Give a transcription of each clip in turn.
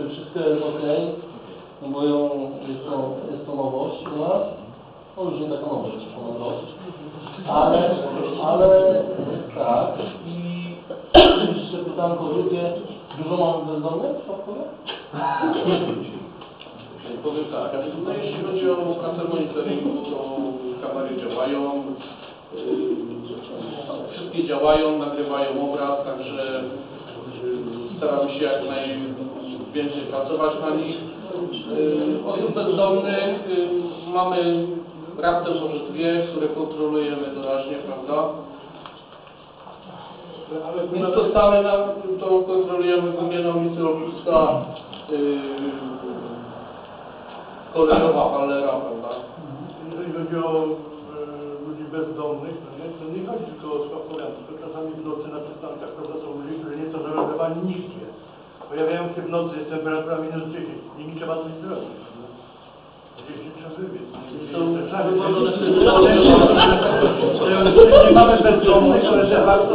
czy wszystko jest ok, no bo jest to nowość u nas, no już nie taka nowość, nowość, ale tak. I jeszcze pytanko drugie, dużo mamy bezdomnych w Pawłowie? Powiem tak, no jeśli chodzi o pracę monitoringu, to kamery działają, wszystkie działają, nagrywają obraz, także staramy się jak najwięcej pracować na nich. Osób bezdomnych mamy raptem może dwie, które kontrolujemy doraźnie, prawda? Więc to stale to kontrolujemy Gminna ulicy Ogniska, kolejowa Fallera, prawda? Jeżeli chodzi o ludzi bezdomnych, to nie chodzi tylko o spakowian, tylko czasami w nocy na przystankach, prawda, są ludzie, którzy nie są relokowani nigdzie. Pojawiają się w nocy, jest temperatura minus 10 i mi trzeba coś zrobić. Gdzieś się trzeba wybiec. Nie mamy bezdomnych, ale de facto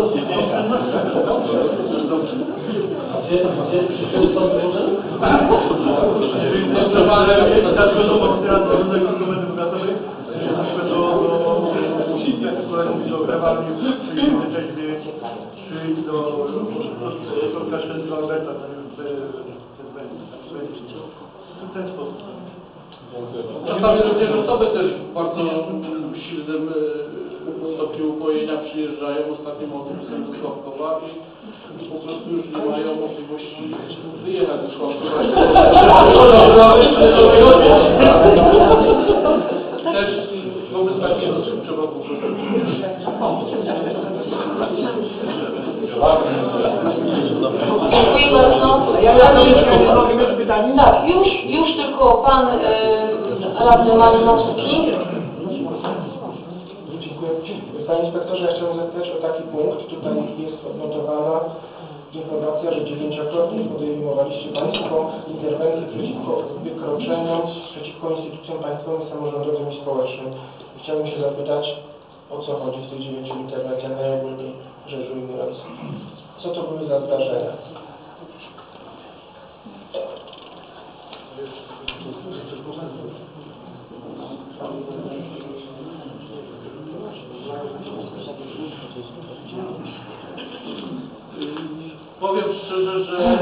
w ten sposób. Czasami również osoby też w bardzo silnym stopniu upojenia przyjeżdżają ostatnim autobusem do Sławkowa i po prostu już nie mają możliwości wyjechać do Sławkowa. Też wobec takich osób trzeba po prostu Dziękuję bardzo. Tak, już tylko pan radny Malinowski. Dziękuję. Panie inspektorze, ja chciałem zapytać o taki punkt. Tutaj jest odnotowana informacja, że 9-krotnie podejmowaliście Państwo interwencje przeciwko wykroczeniom, przeciwko instytucjom państwowym, samorządowym i społecznym. Chciałbym się zapytać, o co chodzi w tych 9 interwencjach najogólniej rzecz ujmując. Co to były za zdarzenia? Powiem szczerze, że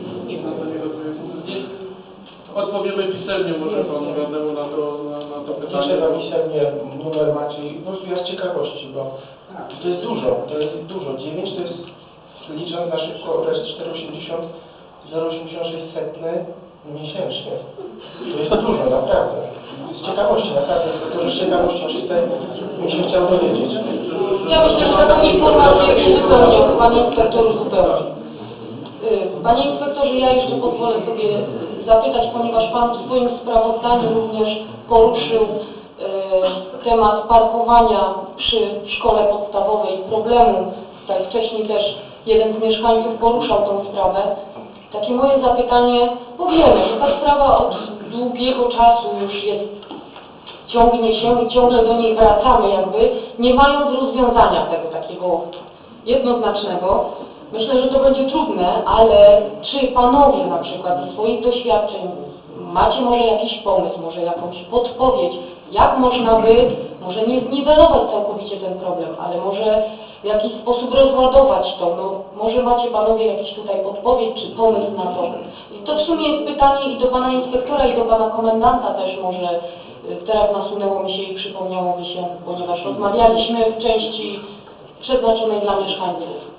odpowiemy pisemnie może panu radnemu na to pytanie. Nie trzeba pisemnie, numer macie, po prostu ja z ciekawości, bo to jest dużo, 9 to jest, licząc na szybko, to jest 4,80, 0,86 setny miesięcznie. To jest dużo, naprawdę. Z ciekawości, naprawdę, to z ciekawości czystej mi się chciał dowiedzieć. Ja myślę, że taką informację uzupełnię, panie inspektorze zupełnie. Panie inspektorze, ja jeszcze pozwolę sobie zapytać, ponieważ pan w swoim sprawozdaniu również poruszył temat parkowania przy szkole podstawowej, problemu. Tutaj wcześniej też jeden z mieszkańców poruszał tą sprawę. Takie moje zapytanie, bo wiemy, że ta sprawa od długiego czasu już jest, ciągnie się i ciągle do niej wracamy jakby, nie mając rozwiązania tego takiego jednoznacznego. Myślę, że to będzie trudne, ale czy panowie na przykład ze swoich doświadczeń macie może jakiś pomysł, może jakąś podpowiedź, jak można by, może nie zniwelować całkowicie ten problem, ale może w jakiś sposób rozładować to, no może macie panowie jakiś tutaj podpowiedź czy pomysł na to. I to w sumie jest pytanie i do pana inspektora i do pana komendanta też może teraz nasunęło mi się i przypomniało mi się, ponieważ rozmawialiśmy w części przeznaczonej dla mieszkańców.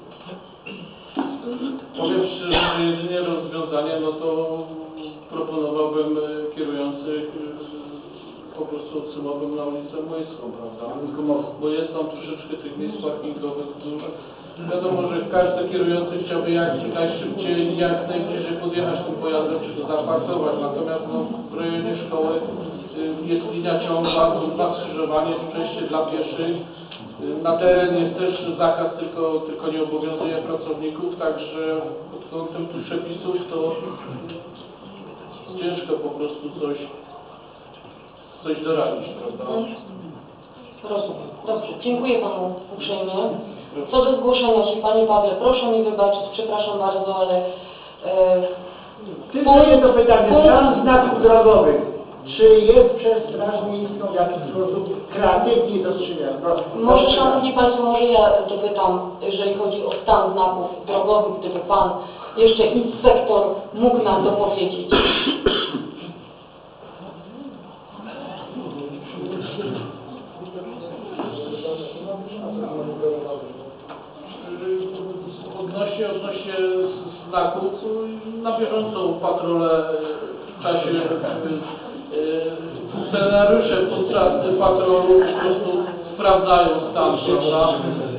Powiem szczerze, że jedynie rozwiązanie, no to proponowałbym kierujących po prostu odsumowym na ulicę Młyńską, prawda? Bo jest tam troszeczkę tych miejsc parkingowych dużo. Wiadomo, że każdy kierujący chciałby jak najszybciej, jak najbliżej podjechać tym pojazdem, czy to zaparkować. Natomiast no, w rejonie szkoły jest linia ciągła, dwa skrzyżowanie, przejście dla pieszych. Na teren jest też zakaz, tylko nie obowiązuje pracowników, także pod kątem tu przepisów to ciężko po prostu coś doradzić, prawda? Rozumiem. Dobrze, dziękuję panu uprzejmie. Co do zgłoszenia się, panie Pawle, proszę mi wybaczyć, przepraszam bardzo, ale Tylko jedno pytanie, stan znaków drogowych. Czy jest przez Straż Miejską w jakiś sposób kreatywnie dostrzegany? Może, Szanowni Państwo, może ja dopytam, jeżeli chodzi o stan znaków drogowych, gdyby Pan jeszcze inspektor mógł nam to powiedzieć. Odnośnie znaków, na bieżąco patrole w czasie funkcjonariusze podczas patrolu po prostu sprawdzają stan, prawda,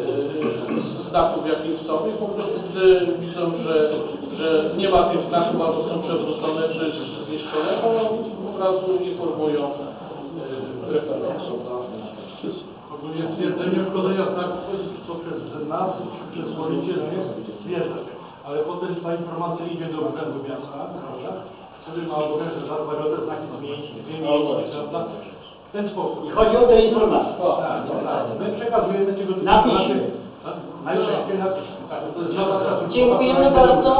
znaków, jakie są i po prostu gdy widzą, że nie ma tych znaków albo są przewrócone czy zniszczone, to od razu informują referentów. Ogólnie stwierdzenie uszkodzenia znaków poprzez nas, przez policję, no jest zwierzę. Ale potem ta informacja idzie do Urzędu Miasta, prawda? Który ma obowiązek zadbać o te znaki zmienić, prawda? W ten sposób. I chodzi o te informacje. Tak. My przekazujemy tego typu Na piśmie. najczęściej na piśmie. Tak, to jest Dziękujemy bardzo.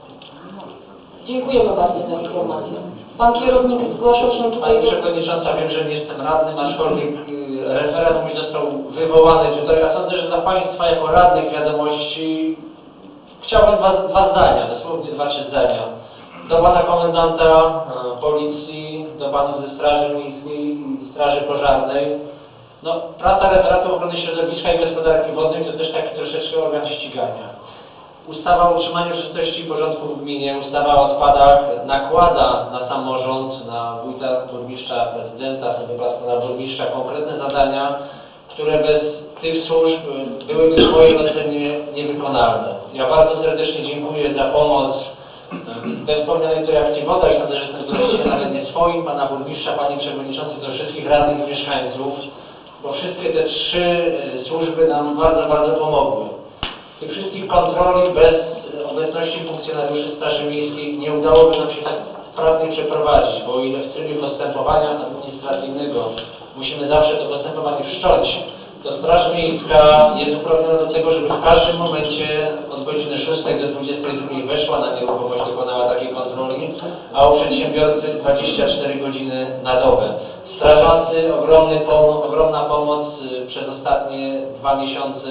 Dziękujemy bardzo za informację. Pan kierownik zgłaszał się tutaj Pani Przewodnicząca, wiem, że nie jestem radnym, aczkolwiek referat mój został wywołany tutaj. Ja sądzę, że dla Państwa jako radnych wiadomości chciałbym dwa zdania, dosłownie 2-3 zdania. Do Pana Komendanta Policji, do Panów ze Straży Miejskiej i Straży Pożarnej. No, praca referatu ochrony środowiska i gospodarki wodnej to też taki troszeczkę organ ścigania. Ustawa o utrzymaniu czystości i porządku w gminie, ustawa o odpadach nakłada na samorząd, na wójta, burmistrza, prezydenta, w tym wypadku na burmistrza konkretne zadania, które bez tych służb byłyby w mojej ocenie niewykonalne. Ja bardzo serdecznie dziękuję za pomoc we wspomnianej tutaj akcji Woda i sądzę, że jestem gościem nawet nie swoim, pana burmistrza, pani przewodniczący, do wszystkich radnych i mieszkańców, bo wszystkie te 3 służby nam bardzo, bardzo pomogły. Tych wszystkich kontroli bez obecności funkcjonariuszy Straży Miejskiej nie udałoby nam się tak sprawnie przeprowadzić, bo o ile w trybie postępowania administracyjnego musimy zawsze to postępowanie wszcząć, to Straż Miejska jest uprawniona do tego, żeby w każdym momencie od godziny 6 do 22 weszła na nieruchomość, dokonała takiej kontroli, a u przedsiębiorcy 24 godziny na dobę. Strażacy, ogromna pomoc przez ostatnie 2 miesiące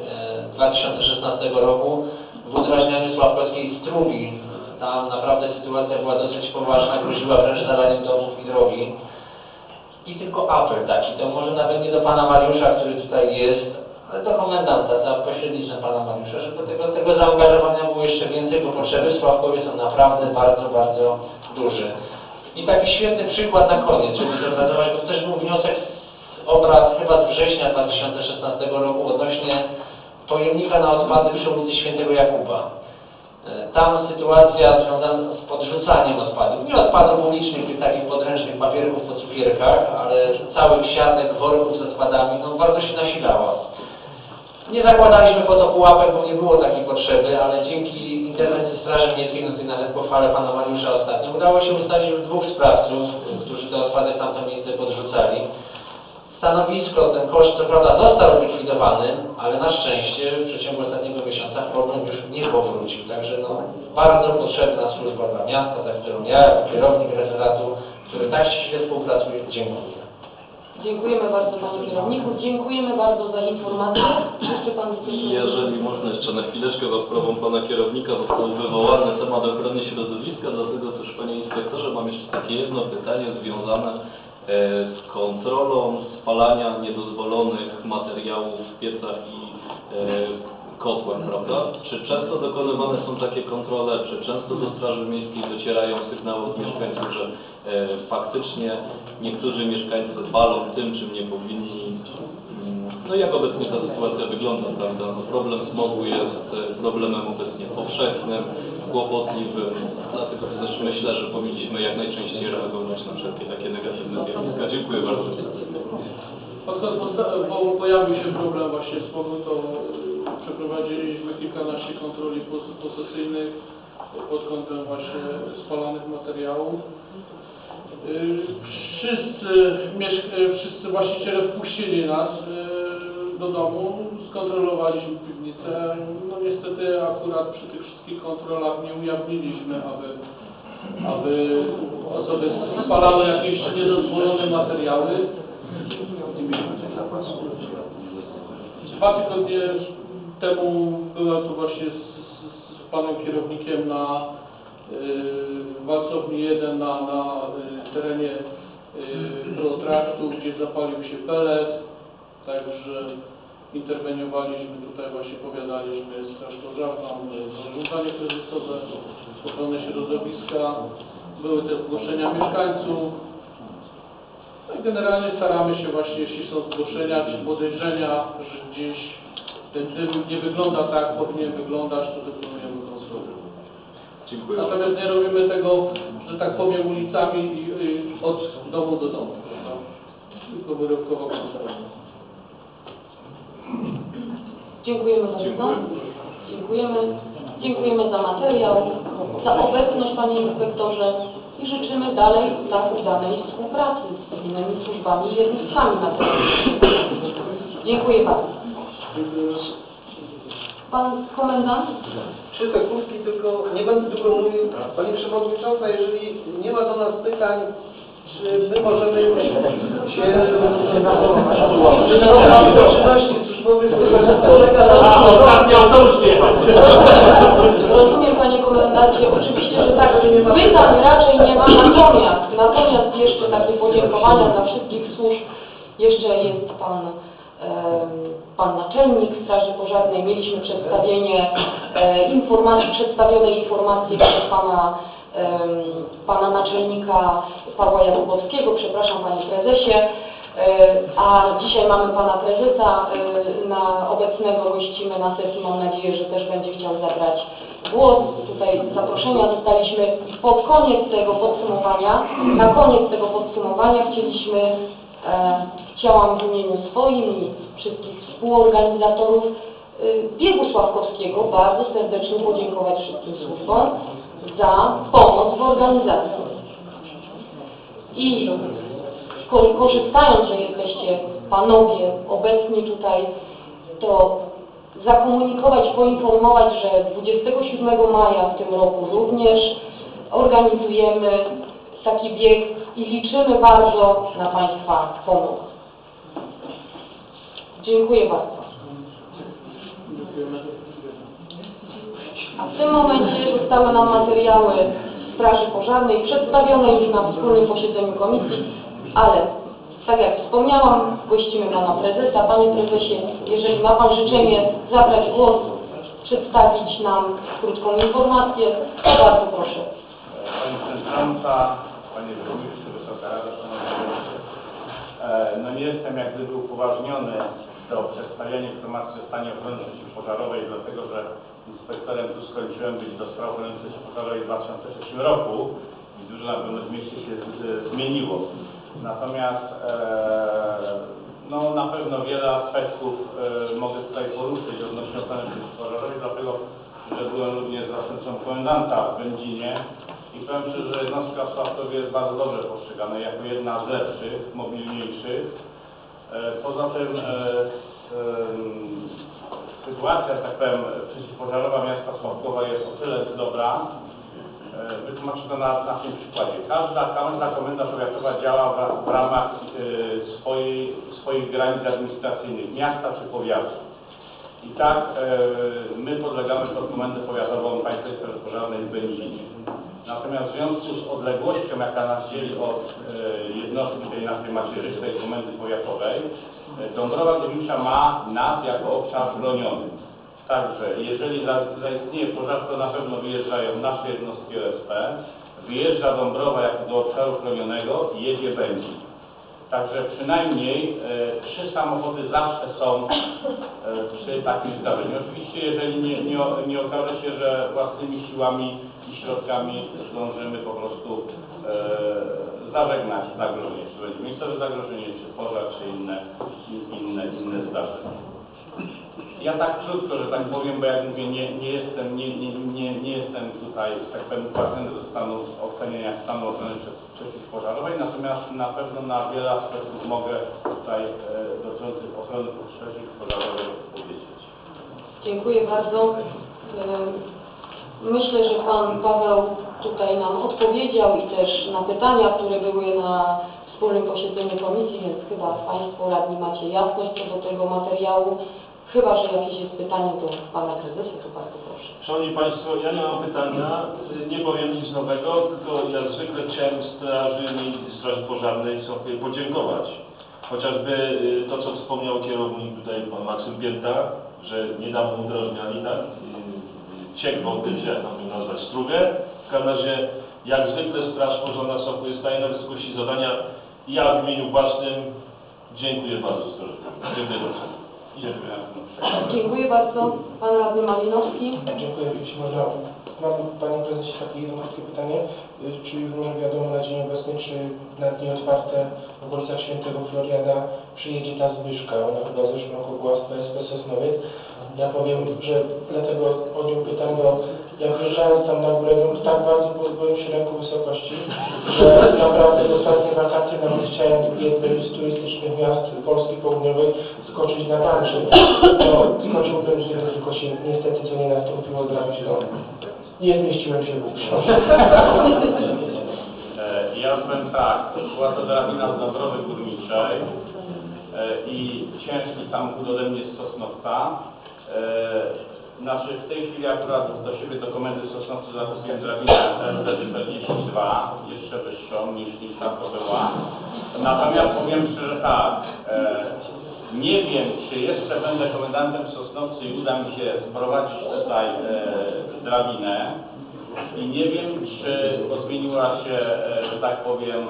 2016 roku w udrażnianiu Sławkowskiej Strugi. Tam naprawdę sytuacja była dosyć poważna, groziła wręcz zalaniem domów i drogi. I tylko apel taki, to może nawet nie do pana Mariusza, który tutaj jest, ale do komendanta, za pośrednictwem pana Mariusza, żeby tego zaangażowania było jeszcze więcej, bo potrzeby w Sławkowie są naprawdę bardzo, bardzo duże. I taki świetny przykład na koniec, żeby zobrazować, bo też był wniosek z obrad chyba z września 2016 roku odnośnie pojemnika na odpady przy ulicy Świętego Jakuba. Tam sytuacja związana z podrzucaniem odpadów. Nie odpadów ulicznych, tych takich podręcznych papierków po cukierkach, ale całych siatek, worków z odpadami, no bardzo się nasilała. Nie zakładaliśmy po to pułapek, bo nie było takiej potrzeby, ale dzięki interwencji Straży Miejskiej, no tutaj nawet pochwalę pana Mariusza ostatnio, udało się ustalić już 2 sprawców, którzy te odpady w tamto miejsce podrzucali. Stanowisko, ten koszt co prawda został zlikwidowany, ale na szczęście w przeciągu ostatniego miesiąca problem już nie powrócił. Także no, bardzo potrzebna służba dla miasta, za którą ja jako kierownik referatu, który tak ściśle współpracuje, dziękuję. Dziękujemy bardzo panie kierowniku, dziękujemy bardzo za informację. Jeszcze pan Jeżeli można jeszcze na chwileczkę za sprawą pana kierownika został wywołany temat ochrony środowiska, dlatego też panie inspektorze mam jeszcze takie jedno pytanie związane z kontrolą spalania niedozwolonych materiałów w piecach i kotłach, prawda? Czy często dokonywane są takie kontrole, czy często do Straży Miejskiej docierają sygnały od mieszkańców, że faktycznie niektórzy mieszkańcy palą tym, czym nie powinni? No jak obecnie ta sytuacja wygląda, prawda? No, problem smogu jest problemem obecnie powszechnym, kłopotliwym, dlatego też myślę, że powinniśmy jak najczęściej reagować na wszelkie takie negatywne zjawiska. Dziękuję bardzo. Bo pojawił się problem właśnie smogu, to przeprowadziliśmy kilkanaście kontroli posesyjnych pod kątem właśnie spalanych materiałów. Wszyscy właściciele wpuścili nas do domu, skontrolowaliśmy piwnicę. No niestety akurat przy tych wszystkich kontrolach nie ujawniliśmy, aby aby osoby spalały jakieś niedozwolone materiały. 2 tygodnie temu byłem tu właśnie z panem kierownikiem na walcowni 1 na terenie Protraktu, gdzie zapalił się pelet, także interweniowaliśmy tutaj, właśnie powiadaliśmy Straż Pożarną, zarządzanie kryzysowe, ochronę środowiska, były te zgłoszenia mieszkańców. No i generalnie staramy się właśnie, jeśli są zgłoszenia czy podejrzenia, że gdzieś ten dym nie wygląda tak, jak powinien wyglądać, to dokonujemy kontroli. Dziękuję. Natomiast nie robimy tego, że tak powiem, ulicami i od domu do domu, prawda? Tylko wyrobkowo kontrolę. Dziękujemy za wystąp. Dziękujemy za materiał, za obecność Panie Inspektorze i życzymy dalej tak udanej współpracy z innymi służbami i jednostkami na terenie. Dziękuję bardzo. Pan komendant? 3 sekundki, tylko nie będę długo mówił. Pani Przewodnicząca, jeżeli nie ma do nas pytań, czy my możemy się czynności służbowych Rozumiem, Panie Komendancie, oczywiście, że tak, pytań raczej nie ma, natomiast jeszcze takie podziękowania dla wszystkich służb. Jeszcze jest pan naczelnik Straży Pożarnej. Mieliśmy przedstawienie przedstawionej informacji przez pana naczelnika Pawła Jakubowskiego, przepraszam Panie Prezesie, a dzisiaj mamy Pana Prezesa obecnego, gościmy na sesji, mam nadzieję, że też będzie chciał zabrać głos. Tutaj zaproszenia dostaliśmy na koniec tego podsumowania chciałam w imieniu swoim i wszystkich współorganizatorów biegu Sławkowskiego bardzo serdecznie podziękować wszystkim służbom za pomoc w organizacji. I korzystając, że jesteście Panowie obecni tutaj, to zakomunikować, poinformować, że 27 maja w tym roku również organizujemy taki bieg i liczymy bardzo na Państwa pomoc. Dziękuję bardzo. A w tym momencie zostały nam materiały Straży Pożarnej przedstawione już na wspólnym posiedzeniu komisji, ale tak jak wspomniałam, gościmy Pana Prezesa. Panie Prezesie, jeżeli ma Pan życzenie zabrać głos, przedstawić nam krótką informację, to bardzo proszę. Pani Przewodnicząca, Panie Burmistrzu, Wysoka Rada, Szanowni Państwo. No nie jestem jak gdyby upoważniony do przedstawiania informacji o stanie ochrony przeciwpożarowej, dlatego że inspektorem tu skończyłem być do spraw ochrony przeciwpożarowej w 2003 roku i dużo na pewno w mieście się zmieniło. Natomiast no na pewno wiele aspektów mogę tutaj poruszyć odnośnie ochrony przeciwpożarowej, dlatego że byłem również zastępcą komendanta w Będzinie i powiem szczerze, że jednostka w Sławkowie jest bardzo dobrze postrzegana jako jedna z lepszych, mobilniejszych. Poza tym sytuacja, tak powiem, przeciwpożarowa miasta Sławkowa jest o tyle dobra, wytłumaczę to na tym przykładzie. Każda komenda powiatowa działa w ramach swoich granic administracyjnych, miasta czy powiatu. I tak my podlegamy pod komendę powiatową Państwowej Straży Pożarnej w Będzinie. Natomiast w związku z odległością, jaka nas dzieli od jednostki tej naszej macierzystej komendy powiatowej, Dąbrowa Górnicza ma nas jako obszar chroniony. Także jeżeli zaistnieje pożar, to na pewno wyjeżdżają nasze jednostki OSP, wyjeżdża Dąbrowa jako do obszaru chronionego i jedzie Będzin. Także przynajmniej 3 samochody zawsze są przy takim zdarzeniu. Oczywiście jeżeli nie okaże się, że własnymi siłami i środkami zdążymy po prostu zażegnać zagrożenie, czy będzie miejscowe zagrożenie, czy pożar, czy inne zdarzenia. Ja tak krótko, że tak powiem, bo jak mówię, nie jestem tutaj, tak powiem, uprawiony do stanu oceniania stanu ochrony przeciwpożarowej, natomiast na pewno na wiele aspektów mogę tutaj dotyczących ochrony przeciwpożarowej powiedzieć. Dziękuję bardzo. Myślę, że Pan Paweł tutaj nam odpowiedział i też na pytania, które były na wspólnym posiedzeniu komisji, więc chyba Państwo radni macie jasność co do tego materiału. Chyba że jakieś jest pytanie do Pana Prezesa, to bardzo proszę. Szanowni Państwo, ja nie mam pytania, nie powiem nic nowego, tylko jak zwykle chciałem Straży Pożarnej sobie podziękować. Chociażby to, co wspomniał kierownik tutaj, pan Maksym Pięta, że niedawno udrożniali, tak? Ciek wody, czy jak mam to nazwać, strugę. W każdym razie, jak zwykle Straż Pożarna Soku jest staje na wysokości zadania. Ja w imieniu własnym dziękuję bardzo Straży Pożarnej. Dziękuję bardzo. Dziękuję bardzo. Pan radny Malinowski. Dziękuję. Jeśli można, mam Panie Prezesie takie jedno krótkie pytanie. Czy już może wiadomo na dzień obecny, czy na dni otwarte w okolicach Świętego Floriana przyjedzie ta Zbyszka? Ona chyba w zeszłym roku była w PSP Sosnowiec. Ja powiem, że dlatego o nią pytam, bo jak wyjeżdżając tam na górę, no, tak bardzo boję się ręku wysokości, że naprawdę w ostatnie wakacje nawet chciałem jednej z turystycznych miast Polski Południowej skoczyć na Węgrzy. No, skoczyłbym, tylko się niestety co nie nastąpiło, nie zmieściłem się w książce. Ja powiem tak, była to drabina z Dąbrowy Górniczej i ciężki samochód ode mnie z Sosnowca. Znaczy w tej chwili akurat do siebie do komendy Sosnowca zakupiłem drabinę LD42, jeszcze wyższą niż tam to była. Natomiast powiem szczerze tak, nie wiem, czy jeszcze będę komendantem Sosnowcy i uda mi się sprowadzić tutaj drabinę i nie wiem, czy zmieniła się, że tak powiem,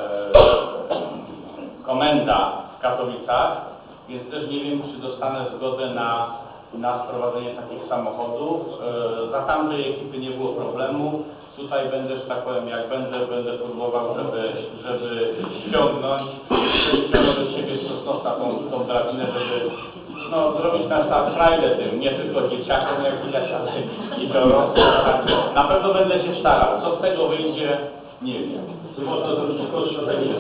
komenda w Katowicach, więc też nie wiem, czy dostanę zgodę na sprowadzenie takich samochodów. Za tamtej ekipy nie było problemu. Tutaj będę, że tak powiem, jak będę próbował, żeby ściągnąć do siebie z Sosnowca tą drabinę, żeby zrobić na start frajdę tym, nie tylko dzieciakom, jak widać, ale i dorosłym. Na pewno będę się starał. Co z tego wyjdzie, nie wiem. Można zrobić koszty na takie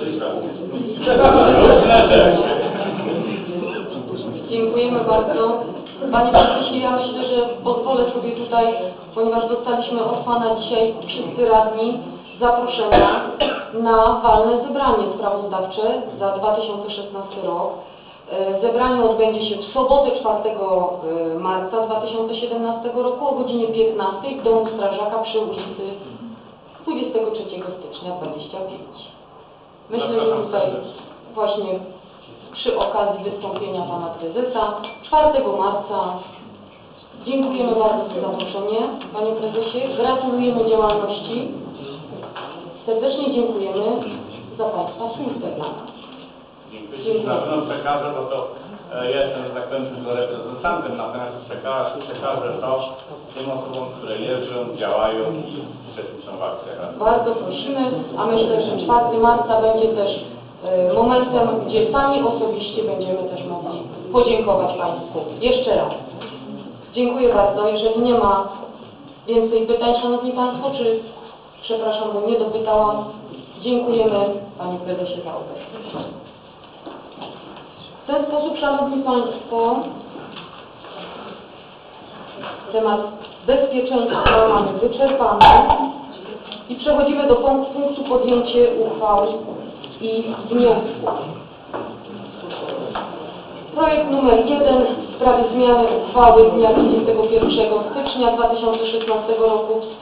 Dziękujemy bardzo. Panie Prezesie, ja myślę, że pozwolę sobie tutaj, ponieważ dostaliśmy od Pana dzisiaj wszyscy radni zaproszenia na walne zebranie sprawozdawcze za 2016 rok. Zebranie odbędzie się w sobotę 4 marca 2017 roku o godzinie 15 w Domu Strażaka przy ulicy 23 stycznia 25. Myślę, że tutaj właśnie przy okazji wystąpienia Pana Prezesa 4 marca. Dziękujemy bardzo za zaproszenie, Panie Prezesie. Gratulujemy działalności. Serdecznie dziękujemy za Państwa służbę dla nas. Dziękuję. Na pewno przekażę, bo to ja jestem, że tak powiem, tylko reprezentantem, natomiast przekażę to tym osobom, które jeżdżą, działają i uczestniczą w akcjach. Bardzo prosimy, a myślę, że 4 marca będzie też momentem, gdzie sami osobiście będziemy też mogli podziękować Państwu. Jeszcze raz. Dziękuję bardzo. Jeżeli nie ma więcej pytań, Szanowni Państwo, czy, przepraszam, bo nie dopytałam, dziękujemy Panie Prezesie za obecność. W ten sposób, Szanowni Państwo, temat bezpieczeństwa mamy wyczerpany i przechodzimy do punktu podjęcie uchwał i wniosków. Projekt numer 1 w sprawie zmiany uchwały z dnia 21 stycznia 2016 roku w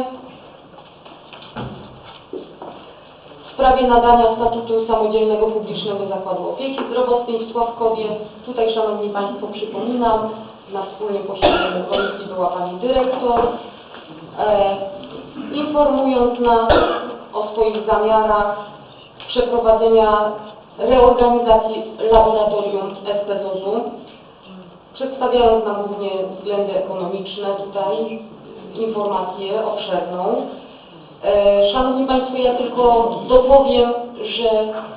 sprawie nadania statutu samodzielnego publicznego zakładu opieki zdrowotnej w Sławkowie. Tutaj, Szanowni Państwo, przypominam, na wspólnym posiedzeniu komisji była Pani Dyrektor, informując nas o swoich zamiarach przeprowadzenia reorganizacji laboratorium SPZOZ-u, przedstawiając nam głównie względy ekonomiczne tutaj, informację obszerną. Szanowni Państwo, ja tylko dopowiem, że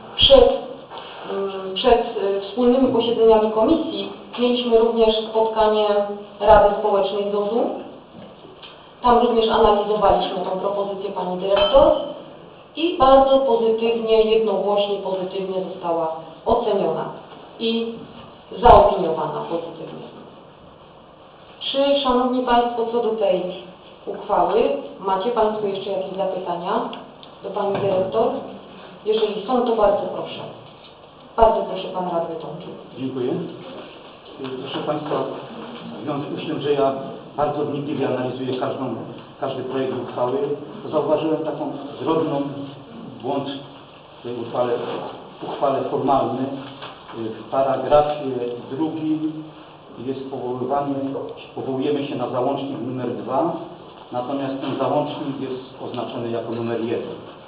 przed wspólnymi posiedzeniami komisji mieliśmy również spotkanie Rady Społecznej ZOZ-u. Tam również analizowaliśmy tą propozycję Pani Dyrektor i bardzo pozytywnie, jednogłośnie pozytywnie została oceniona i zaopiniowana pozytywnie. Czy, Szanowni Państwo, co do tej uchwały Macie Państwo jeszcze jakieś zapytania do Pani Dyrektor? Jeżeli są, to bardzo proszę. Bardzo proszę Pan Radny Tomczuk. Dziękuję. Proszę Państwa, w związku z tym, że ja bardzo wnikliwie analizuję każdy projekt uchwały, to zauważyłem taką drobną błąd w tej uchwale formalny. W paragrafie 2 jest powołujemy się na załącznik numer 2, natomiast ten załącznik jest oznaczony jako numer 1.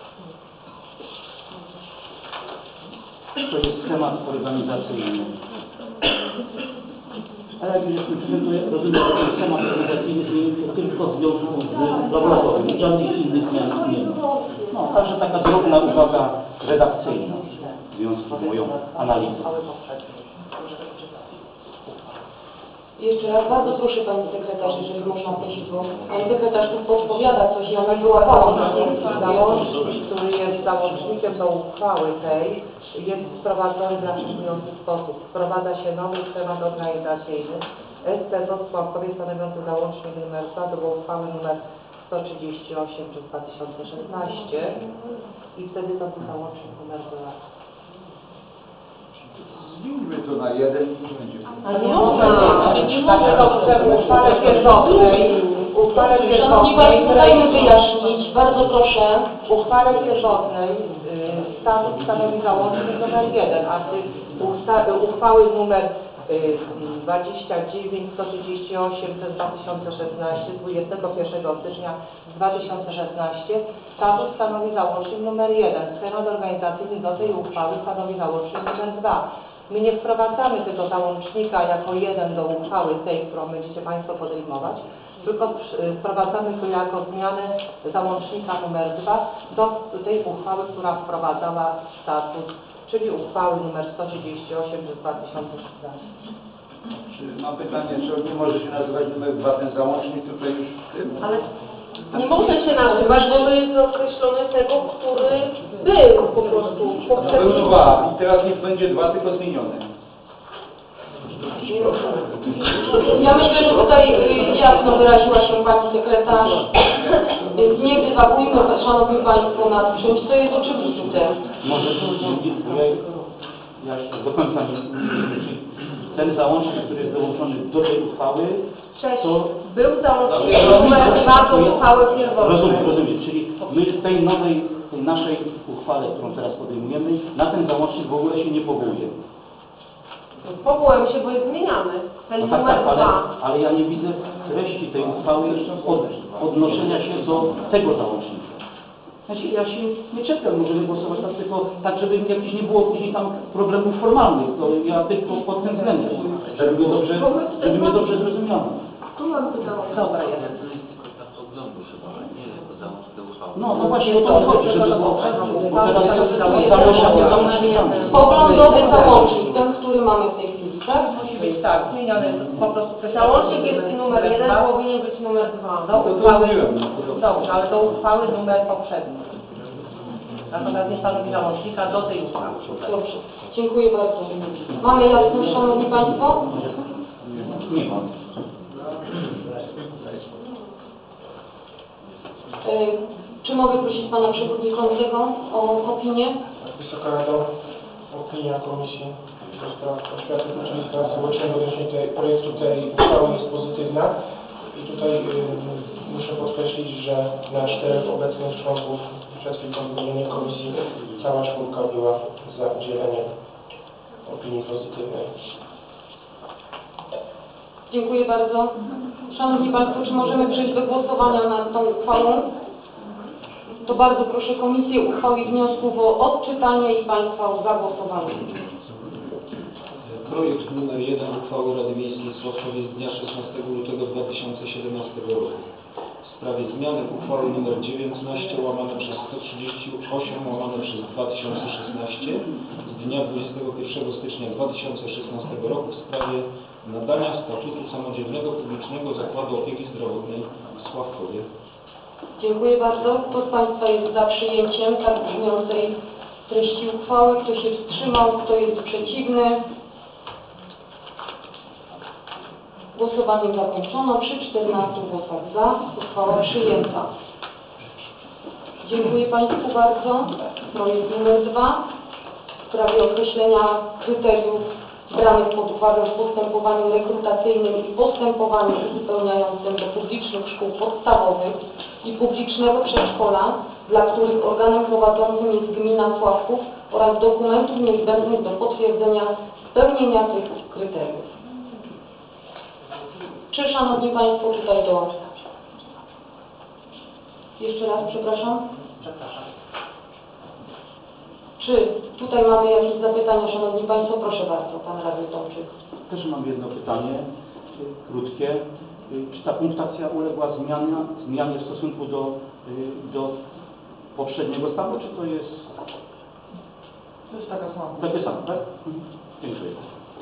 To jest schemat organizacyjny. Ale jak już jestem to rozumiem, że ten schemat organizacyjny zmienił się tylko w związku z laboratorium. Żadnych innych zmian nie ma. No, także taka drobna uwaga redakcyjna w związku z moją analizą. Jeszcze raz bardzo proszę Pani Sekretarz, jeżeli można prosić, bo Pani Sekretarz tu podpowiada coś, ja nie wyłapałam. Załącznik, który jest załącznikiem do uchwały tej, jest wprowadzony w następujący sposób. Wprowadza się nowy schemat organizacyjny ST Sławkowie stanowiący załącznik nr 2 do uchwały nr 138 przez 2016 i wtedy to był załącznik nr 2. Zmieńmy to na 1 i będzie. Ale nie można, w uchwale pierwotnej, Szanowni Państwo, dajmy wyjaśnić, bardzo proszę. w uchwale pierwotnej statut stanowi załącznik numer 1, a uchwały numer 29 138 przez 2016 21 stycznia 2016 statut stanowi załącznik numer 1. Schemat organizacyjny do tej uchwały stanowi załącznik numer 2. My nie wprowadzamy tego załącznika jako jeden do uchwały tej, którą będziecie Państwo podejmować, tylko wprowadzamy to jako zmianę załącznika numer 2 do tej uchwały, która wprowadzała statut, czyli uchwały numer 138 przez 2016. Mam pytanie, czy nie może się nazywać numer 2 ten załącznik tutaj już w tym? Ale nie może się nazywać, bo to jest określony tego, który był po prostu poprzednio. Był 2 i teraz niech będzie 2 tylko zmienione. Ja myślę, że tutaj jasno wyraziła się Pani Sekretarz, więc nie dywagujmy, Szanowni Państwo, nad czymś, co jest oczywiste. Może ja do końca nie ten załącznik, który jest dołączony do tej uchwały, to Był załącznik numer 2 do uchwały pierwotnej. Rozumiem, czyli my w tej naszej uchwale, którą teraz podejmujemy, na ten załącznik w ogóle się nie powołujemy. Powołałem się, bo jest zmieniany. Ten No tak, numer 2. ale ja nie widzę treści tej uchwały odnoszenia się do tego załącznika. Znaczy, ja się nie czekam, możemy głosować tak, tylko tak, żeby jakieś nie było później tam problemów formalnych. To ja tylko pod tym względem, żeby mnie dobrze zrozumiano. Tu mam pytanie. Dobra, jeden. No właśnie o to chodzi, żeby było Poglądowy załącznik, ten, który mamy w tej chwili, tak? Musi być tak, zmieniony po prostu. Załącznik jest numer 1, powinien być numer 2. Do uchwały, dobrze, ale do uchwały numer poprzedni. Natomiast nie stanowi załącznika do tej uchwały. Dobrze, dziękuję bardzo. Mamy jasność, Szanowni Państwo? Nie mam. Czy mogę prosić Pana Przewodniczącego o opinię? Wysoka Rado, opinia Komisji do Spraw Oświaty Publicznej i Spraw Społecznych odnośnie projektu tej uchwały jest pozytywna. I tutaj muszę podkreślić, że na 4 obecnych członków przed chwilą wymienionej komisji cała czwórka była za udzieleniem opinii pozytywnej. Dziękuję bardzo. Szanowni Państwo, czy możemy przejść do głosowania nad tą uchwałą? To bardzo proszę Komisję uchwali wniosków o odczytanie i Państwa o zagłosowanie. Projekt numer 1 uchwały Rady Miejskiej w Sławkowie z dnia 16 lutego 2017 roku w sprawie zmiany uchwały nr 19 łamane przez 138 łamane przez 2016 z dnia 21 stycznia 2016 roku w sprawie nadania statutu samodzielnego publicznego zakładu opieki zdrowotnej w Sławkowie. Dziękuję bardzo. Kto z Państwa jest za przyjęciem tak brzmiącej treści uchwały? Kto się wstrzymał? Kto jest przeciwny? Głosowanie zakończono. Przy 14 głosach za. Uchwała przyjęta. Dziękuję Państwu bardzo. Projekt numer 2 w sprawie określenia kryteriów branych pod uwagę w postępowaniu rekrutacyjnym i postępowaniu uzupełniającym do publicznych szkół podstawowych i publicznego przedszkola, dla których organem prowadzącym jest gmina Sławków oraz dokumentów niezbędnych do potwierdzenia spełnienia tych kryteriów. Czy Szanowni Państwo tutaj Jeszcze raz, przepraszam. Czy tutaj mamy jakieś zapytania, Szanowni Państwo? Proszę bardzo, Pan Radny Tomczyk. Też mam jedno pytanie, krótkie. Czy ta punktacja uległa zmianie w stosunku do poprzedniego stanu, czy to jest... To jest taka sama. Takie samo, tak? Dziękuję.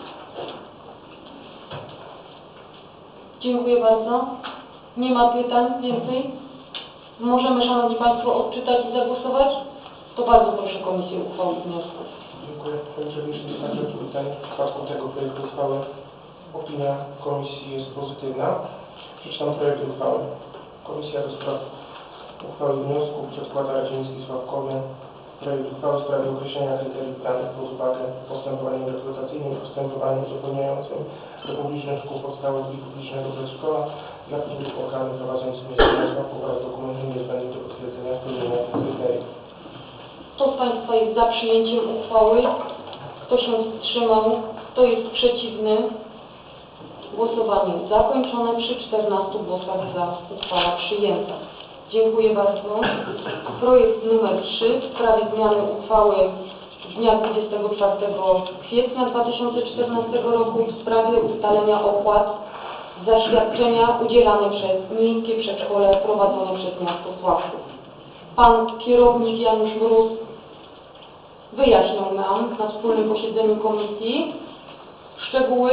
Dziękuję bardzo. Nie ma pytań więcej? Możemy, Szanowni Państwo, odczytać i zagłosować? To bardzo proszę Komisję uchwały i wniosków. Dziękuję. Panie Przewodniczący, także tutaj w przypadku tego projektu uchwały opinia Komisji jest pozytywna. Przeczytam projekt uchwały. Komisja do spraw uchwały i wniosków przedkłada Radzie Miejskiej Sławkowie projekt uchwały w sprawie określenia kryteriów branych pod uwagę w postępowaniu rekrutacyjnym i postępowaniu uzupełniającym do publicznych szkół podstawowych i publicznego przedszkola, dla których organem prowadzącym jest gmina Sławków oraz dokumentów niezbędnych do potwierdzenia spełnienia tych kryteriów. Kto z Państwa jest za przyjęciem uchwały? Kto się wstrzymał? Kto jest przeciwny? Głosowanie zakończone przy 14 głosach za. Uchwała przyjęta. Dziękuję bardzo. Projekt numer 3 w sprawie zmiany uchwały z dnia 24 kwietnia 2014 roku w sprawie ustalenia opłat za świadczenia udzielane przez Miejskie Przedszkole prowadzone przez miasto Sławków. Pan kierownik Janusz Mróz wyjaśniał nam na wspólnym posiedzeniu komisji szczegóły.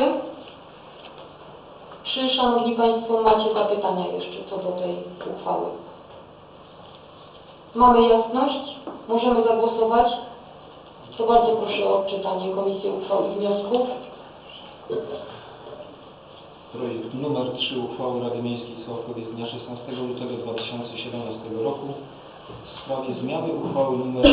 Czy, Szanowni Państwo, macie zapytania jeszcze co do tej uchwały? Mamy jasność? Możemy zagłosować? To bardzo proszę o odczytanie Komisji Uchwał i Wniosków. Projekt numer 3 uchwały Rady Miejskiej Sławkowie z dnia 16 lutego 2017 roku w sprawie zmiany uchwały nr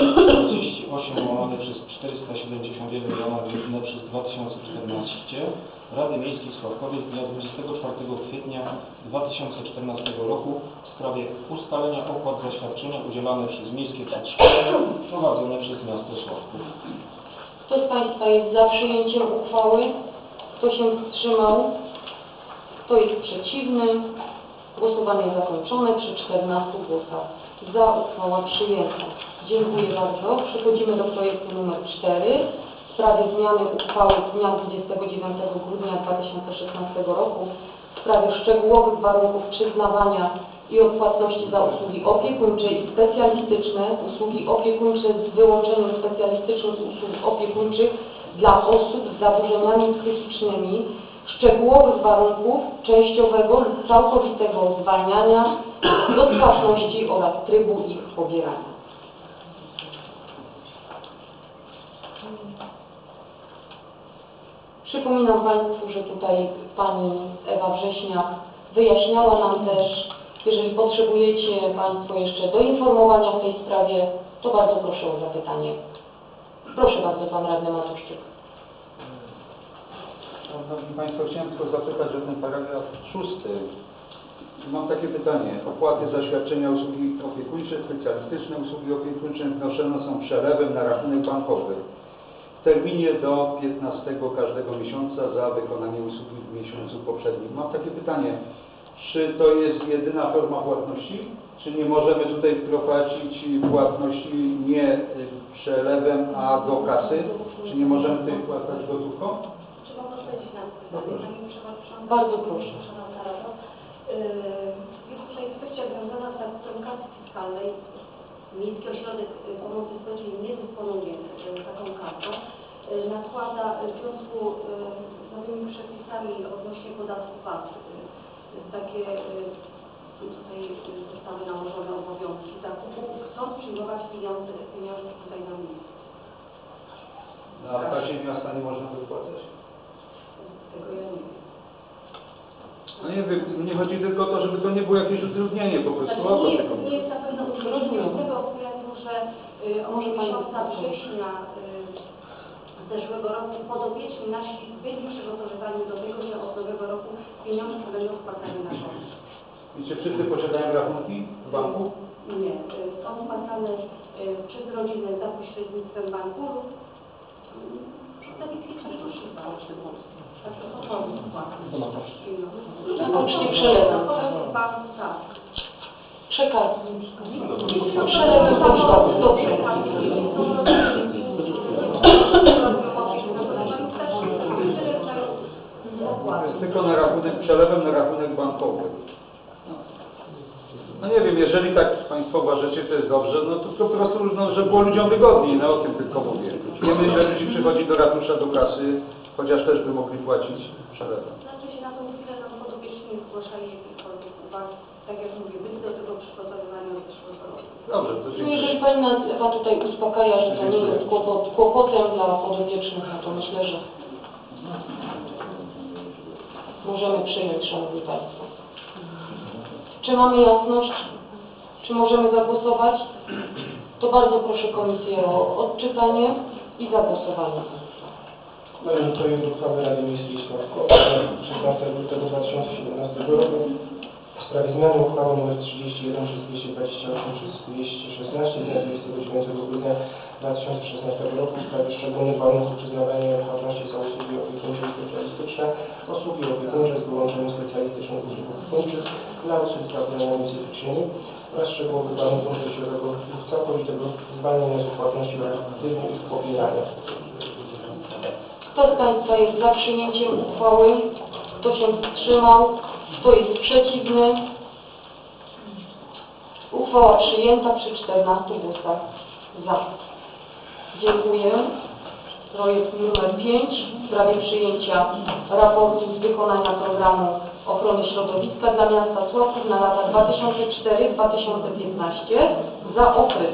48/471/2014 Rady Miejskiej Sławkowie z dnia 24 kwietnia 2014 roku w sprawie ustalenia opłat za świadczenia udzielane przez Miejskie Przedszkole prowadzone przez miasto Sławków. Kto z Państwa jest za przyjęciem uchwały? Kto się wstrzymał? Kto jest przeciwny? Głosowanie zakończone przy 14 głosach za. Uchwała przyjęta. Dziękuję bardzo. Przechodzimy do projektu numer 4 w sprawie zmiany uchwały z dnia 29 grudnia 2016 roku w sprawie szczegółowych warunków przyznawania i odpłatności za usługi opiekuńcze i specjalistyczne, usługi opiekuńcze z wyłączeniem specjalistycznych usług opiekuńczych dla osób z zaburzeniami psychicznymi, szczegółowych warunków częściowego lub całkowitego zwalniania z odpłatności oraz trybu ich pobierania. Przypominam Państwu, że tutaj Pani Ewa Wrześniak wyjaśniała nam też, jeżeli potrzebujecie Państwo jeszcze doinformowania w tej sprawie, to bardzo proszę o zapytanie. Proszę bardzo, Pan Radny Matuszczyk. Szanowni Państwo, chciałem tylko zapytać o ten paragraf 6. Mam takie pytanie. Opłaty za świadczenia usługi opiekuńcze, specjalistyczne usługi opiekuńcze wnoszone są przelewem na rachunek bankowy w terminie do 15 każdego miesiąca za wykonanie usługi w miesiącu poprzednim. Mam takie pytanie. Czy to jest jedyna forma płatności? Czy nie możemy tutaj wprowadzić płatności nie przelewem, a do kasy? Czy nie możemy tutaj wpłacać gotówką? Czy mogę odpowiedzieć na pytanie, Pani Przewodnicząca? Bardzo proszę. Szanowna Rado. Jest tutaj kwestia związana z statutem kasy fiskalnej. Miejski Ośrodek Pomocy Społecznej nie dysponuje taką kasą. Nakłada w związku z nowymi przepisami odnośnie podatku VAT takie tutaj zostały nałożone obowiązki zakupu, chcą przyjmować pieniądze tutaj na miejscu. Na kasie miasta nie można wypłacać? Tego ja nie wiem. No nie wiem, mnie chodzi tylko o to, żeby to nie było jakieś utrudnienie, po prostu o to tylko. Nie jest na pewno utrudnienie z tego względu, że od miesiąca września zeszłego roku podopieczni nasi byli przygotowywani do tego, że od nowego roku pieniądze będą wpłacane na konto. I czy wszyscy posiadają rachunki w banku? Nie, są wpłacane przez rodzinę za pośrednictwem banku lub przedstawicieli funduszy. Także to są Na poczcie przelewem. bank, tak. Przekaz. Przelewem pocztowym, dobrze. Tylko na rachunek, przelewem na rachunek bankowy. No nie wiem, jeżeli tak Państwo uważacie, to jest dobrze, no to po prostu, no, żeby było ludziom wygodniej, no o tym tylko mówię. Wiemy, ile ludzi przychodzi do ratusza, do kasy, chociaż też by mogli płacić przelewem. Znaczy się na tą chwilę nam podopieczni nie zgłaszali jakichkolwiek uwag. Tak jak mówię, byli do tego przygotowywani od zeszłego roku. Dobrze, to dziękuję. Jeżeli Pani Ewa tutaj uspokaja, że to nie jest kłopotem dla podopiecznych, no to myślę, że możemy przyjąć, Szanowni Państwo. Czy mamy jasność? Czy możemy zagłosować? To bardzo proszę Komisję o odczytanie i zagłosowanie. Należy projekt uchwały Rady Miejskiej Sławko 16 lutego 2017 roku w sprawie zmiany uchwały nr 31 przez 228 przez 216 z dnia 29 grudnia 2016 roku w sprawie szczególnych warunków przyznawania nieodpłatności za usługi opiekuńcze i specjalistyczne, usługi opiekuńcze z wyłączeniem specjalistycznych usług opiekuńczych dla osób z zaburzeniami psychicznymi oraz szczegółowych warunków życiowego całkowitego zwalniania z odpłatności oraz aktywnie ich pobierania. Kto z Państwa jest za przyjęciem uchwały? Kto się wstrzymał? Kto jest przeciwny? Uchwała przyjęta przy 14 głosach za. Dziękuję. Projekt numer 5 w sprawie przyjęcia raportu z wykonania programu ochrony środowiska dla miasta Sławków na lata 2004-2015 za okres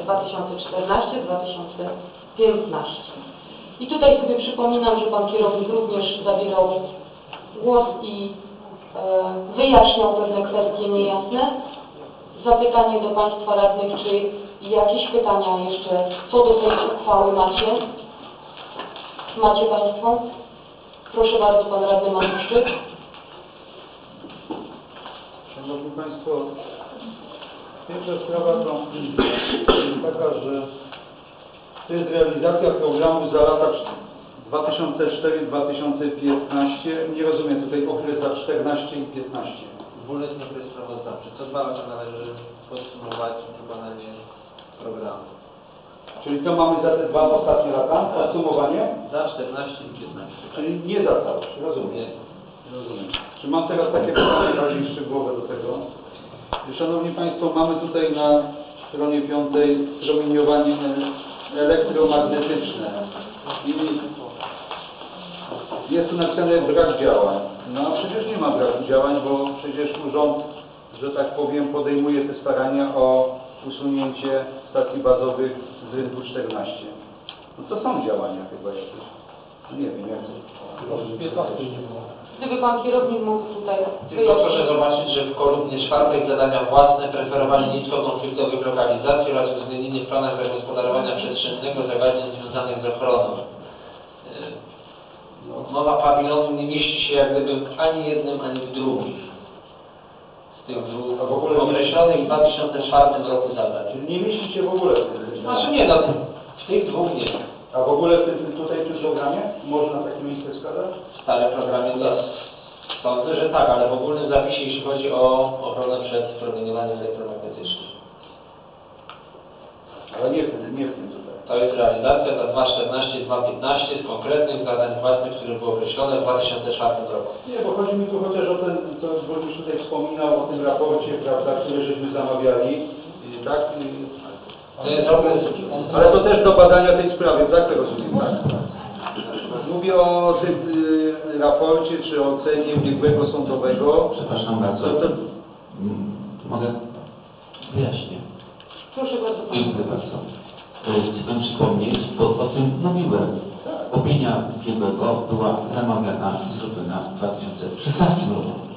2014-2015. I tutaj sobie przypominam, że Pan Kierownik również zabierał głos i wyjaśniał pewne kwestie niejasne. Zapytanie do Państwa radnych, czy jakieś pytania jeszcze co do tej uchwały macie? Macie Państwo? Proszę bardzo, Pan Radny Manuszczyk. Szanowni Państwo, pierwsza sprawa to jest taka, że to jest realizacja programu za lata 2004-2015. Nie rozumiem tutaj okres za 14 i 15. Ogólny okres sprawozdawczy. Co 2 lata należy podsumować wykonanie programu. Czyli to mamy za te 2 ostatnie lata? Podsumowanie? Za 14 i 15. Czyli nie za całość, rozumiem. Nie. Rozumiem. Czy mam teraz takie pytanie bardziej szczegółowe do tego? Szanowni Państwo, mamy tutaj na stronie 5 promieniowanie elektromagnetyczne. I jest tu napisane brak działań. No a przecież nie ma braku działań, bo przecież urząd, że tak powiem, podejmuje te starania o usunięcie stacji bazowych z rynku 14. No to są działania chyba jakieś. No nie wiem, jak to. Gdyby Pan Kierownik mógł tutaj Tylko proszę zobaczyć, że w kolumnie 4 zadania własne, preferowanie niskokonfliktowych lokalizacji oraz uwzględnienie w planach zagospodarowania przestrzennego zagadnień związanych z ochroną. Mowa pawilonu nie mieści się jak gdyby w ani jednym, ani w drugim. Z tych dwóch określonych w 2004 roku zadań. Czyli nie mieści się w ogóle w tym. Znaczy nie, no, w tych dwóch nie. A w ogóle tutaj w tym programie można takie miejsce wskazać? Stare programy to sądzę, że tak, ale w ogólnym zapisie, jeśli chodzi o ochronę przed promieniowaniem elektromagnetycznym. Ale nie w tym tutaj. To jest realizacja za 2014-2015 z konkretnych zadań własnych, które były określone w 2004 roku. Nie, bo chodzi mi tu chociaż o ten, co burmistrz tutaj wspominał o tym raporcie, prawda, który żeśmy zamawiali, tak? To jest ale to też do badania tej sprawy, tak to rozumiem, tak? Mówię o tym raporcie, czy ocenie biegłego sądowego. Przepraszam bardzo. Mogę? Wyjaśnię. Proszę bardzo. Dziękuję bardzo. Chcę Pan przypomnieć, bo o tym mówiłem. Opinia biegłego była zamawiana i zrobiona w 2016 roku.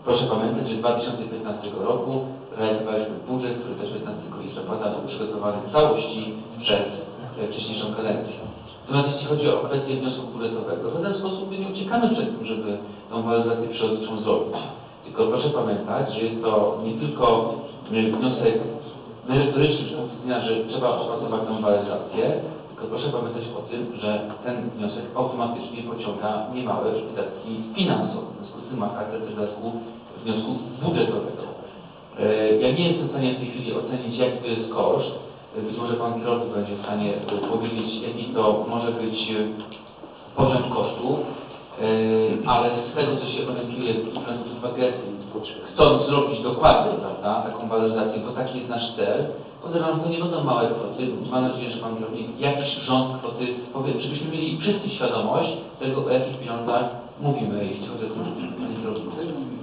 Proszę pamiętać, że 2015 roku realizowaliśmy budżet, który też 15 listopada był przygotowany w całości przez wcześniejszą kadencję. Natomiast jeśli chodzi o kwestię wniosku budżetowego, w żaden sposób nie uciekamy przed tym, żeby tą waloryzację przyrodniczą zrobić. Tylko proszę pamiętać, że jest to nie tylko wniosek merytoryczny z punktu widzenia, że trzeba opracować tą waloryzację, tylko proszę pamiętać o tym, że ten wniosek automatycznie pociąga niemałe wydatki finansowe. W związku z tym ma charakter wniosku budżetowego. Ja nie jestem w stanie w tej chwili ocenić, jaki to jest koszt. Być może pan kierownik będzie w stanie powiedzieć, jaki to może być poziom kosztów, ale z tego, co się orientuje, biorąc pod uwagę, chcąc zrobić dokładnie, prawda, taką waloryzację, bo taki jest nasz cel, podejrzewam, to nie będą małe kwoty. Mam nadzieję, że pan kierownik jakiś rząd kwoty powie, żebyśmy mieli wszyscy świadomość tego, o jakich pieniądzach mówimy, jeśli chodzi o pani kierownik.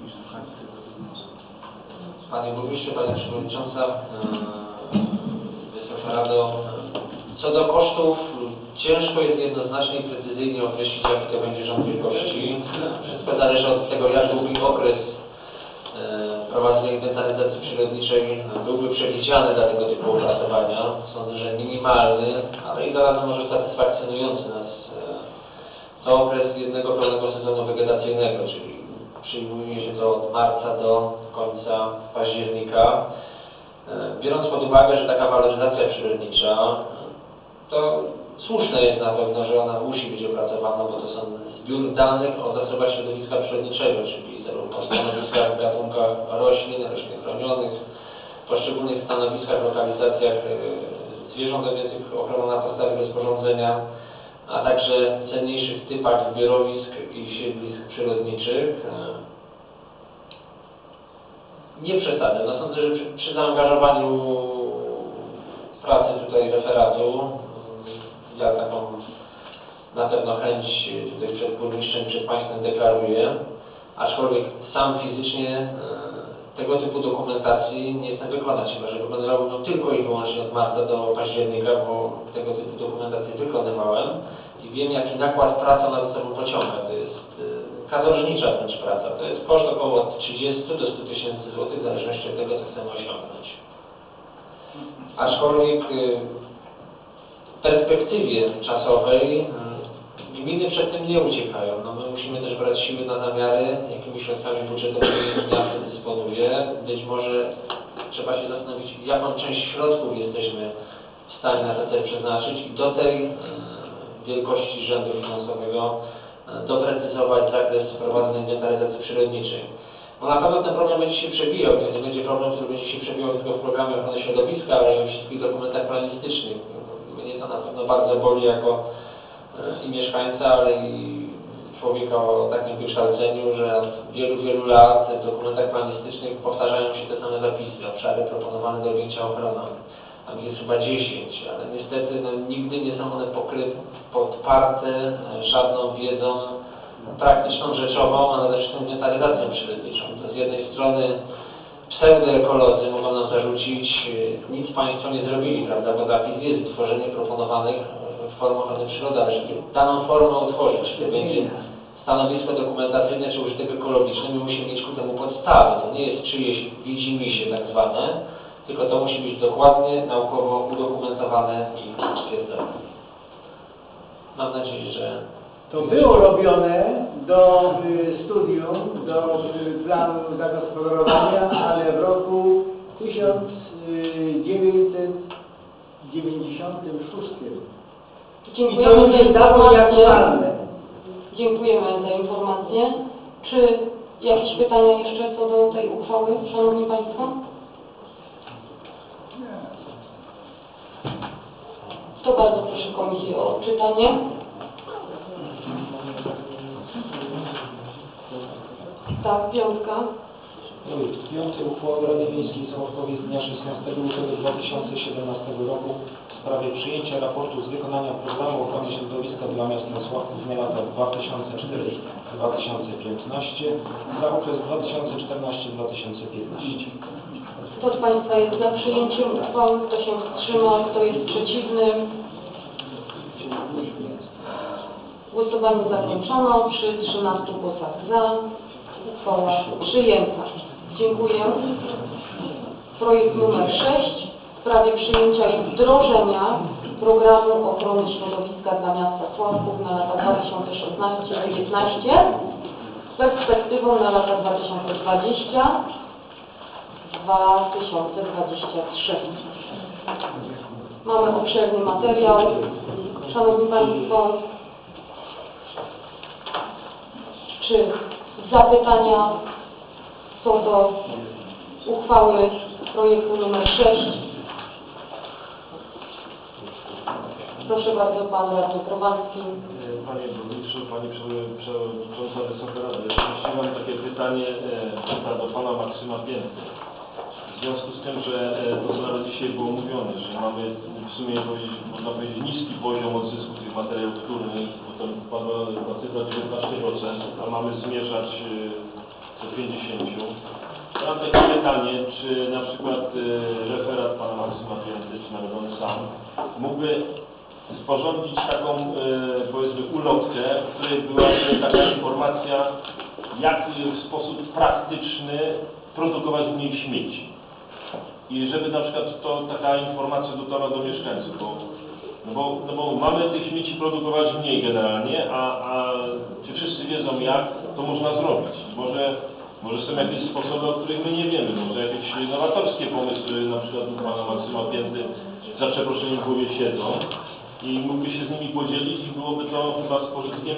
Panie Burmistrzu, Pani Przewodnicząca, Wysoka Rado, co do kosztów, ciężko jest jednoznacznie i precyzyjnie określić, jaki to będzie rząd wielkości. Wszystko zależy od tego, jak długi okres prowadzenia inwentaryzacji przyrodniczej byłby przewidziany dla tego typu opracowania. Sądzę, że minimalny, ale i zarazem może satysfakcjonujący nas to okres jednego pełnego sezonu wegetacyjnego, czyli przyjmuje się to od marca do końca października. Biorąc pod uwagę, że taka waloryzacja przyrodnicza, to słuszne jest na pewno, że ona musi być opracowana, bo to są zbiór danych o zasobach środowiska przyrodniczego, czyli zarówno o stanowiskach w gatunkach roślin chronionych, poszczególnych stanowiskach, lokalizacjach zwierząt objętych ochroną na podstawie rozporządzenia, a także cenniejszych typach zbiorowisk i siedlisk przyrodniczych. Nie przesadzę. No sądzę, że przy zaangażowaniu pracy tutaj referatu, ja taką na pewno chęć tutaj przed burmistrzem, przed Państwem deklaruję, aczkolwiek sam fizycznie tego typu dokumentacji nie jestem wykonać, chyba że wykonywałbym tylko i wyłącznie od marca do października, bo tego typu dokumentację wykonywałem i wiem, jaki nakład pracy ona ze sobą pociąga. To jest katorżnicza wręcz praca. To jest koszt około od 30 do 100 tysięcy złotych, w zależności od tego, co chcemy osiągnąć. Aczkolwiek w perspektywie czasowej gminy przed tym nie uciekają. No my musimy też brać siły na zamiary, jakimi środkami budżetowymi miasto dysponuje. Być może trzeba się zastanowić, jaką część środków jesteśmy w stanie na ten cel przeznaczyć i do tej wielkości rzędu finansowego doprecyzować zakres prowadzonej inwentaryzacji przyrodniczej. Bo na pewno ten problem będzie się przebijał. To nie będzie problem, który będzie się przebijał tylko w programie ochrony środowiska, ale i we wszystkich dokumentach planistycznych. Mnie to na pewno bardzo boli jako i mieszkańca, ale i człowieka o takim wykształceniu, że od wielu, wielu lat w dokumentach planistycznych powtarzają się te same zapisy, obszary proponowane do objęcia ochroną. Tam jest chyba 10, ale niestety no, nigdy nie są one podparte żadną wiedzą praktyczną, rzeczową, a nade wszystko inwentaryzacją przyrodniczą. To z jednej strony pseudoekolodzy mogą nam zarzucić, nic Państwo nie zrobili, prawda, bo zapis jest tworzenie proponowanych form ochrony przyrody, ale żeby daną formę utworzyć, to będzie stanowisko dokumentacyjne czy użytek ekologiczny, my musimy mieć ku temu podstawy. To nie jest czyjeś widzimisię tak zwane, tylko to musi być dokładnie, naukowo udokumentowane i stwierdzone. Mam nadzieję, że... To było robione do studium, do planu zagospodarowania, ale w roku 1996. I to już się dało aktualne. Dziękujemy za informację. Czy jakieś pytania jeszcze co do tej uchwały, Szanowni Państwo? To bardzo proszę Komisję o odczytanie. Tak, piątka. Piąty uchwały Rady Miejskiej Sławkowie z dnia 16 lutego 2017 roku w sprawie przyjęcia raportu z wykonania programu ochrony środowiska dla miasta Sławków na lata 2004-2015 za okres 2014-2015. Kto z Państwa jest za przyjęciem uchwały? Kto się wstrzymał? Kto jest przeciwny? Głosowanie zakończono przy 13 głosach za. Uchwała przyjęta. Dziękuję. Projekt numer 6 w sprawie przyjęcia i wdrożenia programu ochrony środowiska dla miasta Sławków na lata 2016-2019 z perspektywą na lata 2020-2023. Mamy obszerny materiał. Szanowni Państwo, czy zapytania co do uchwały projektu numer 6? Proszę bardzo, Pan Radny Kowalski. Panie Burmistrzu, Pani Przewodnicząca Wysoka Rady, oczywiście mam takie pytanie do Pana Maksyma Pięty. W związku z tym, że to co nawet dzisiaj było mówione, że mamy w sumie można powiedzieć niski poziom odzysku tych materiałów wtórnych, potem padła ta cyfra 19%, a mamy zmierzać do 50%. Ja mam takie pytanie, czy na przykład referat Pana Maksyma Pięty, czy nawet on sam, mógłby sporządzić taką, powiedzmy, ulotkę, w której byłaby taka informacja, jak w sposób praktyczny produkować mniej śmieci. I żeby na przykład to taka informacja dotarła do mieszkańców, bo mamy tych śmieci produkować mniej generalnie, a czy wszyscy wiedzą jak, to można zrobić. Może są jakieś sposoby, o których my nie wiemy, może jakieś nowatorskie pomysły, na przykład u Pana Maksyma Pięty, za przeproszeniem w głowie siedzą i mógłby się z nimi podzielić i byłoby to chyba z pożytkiem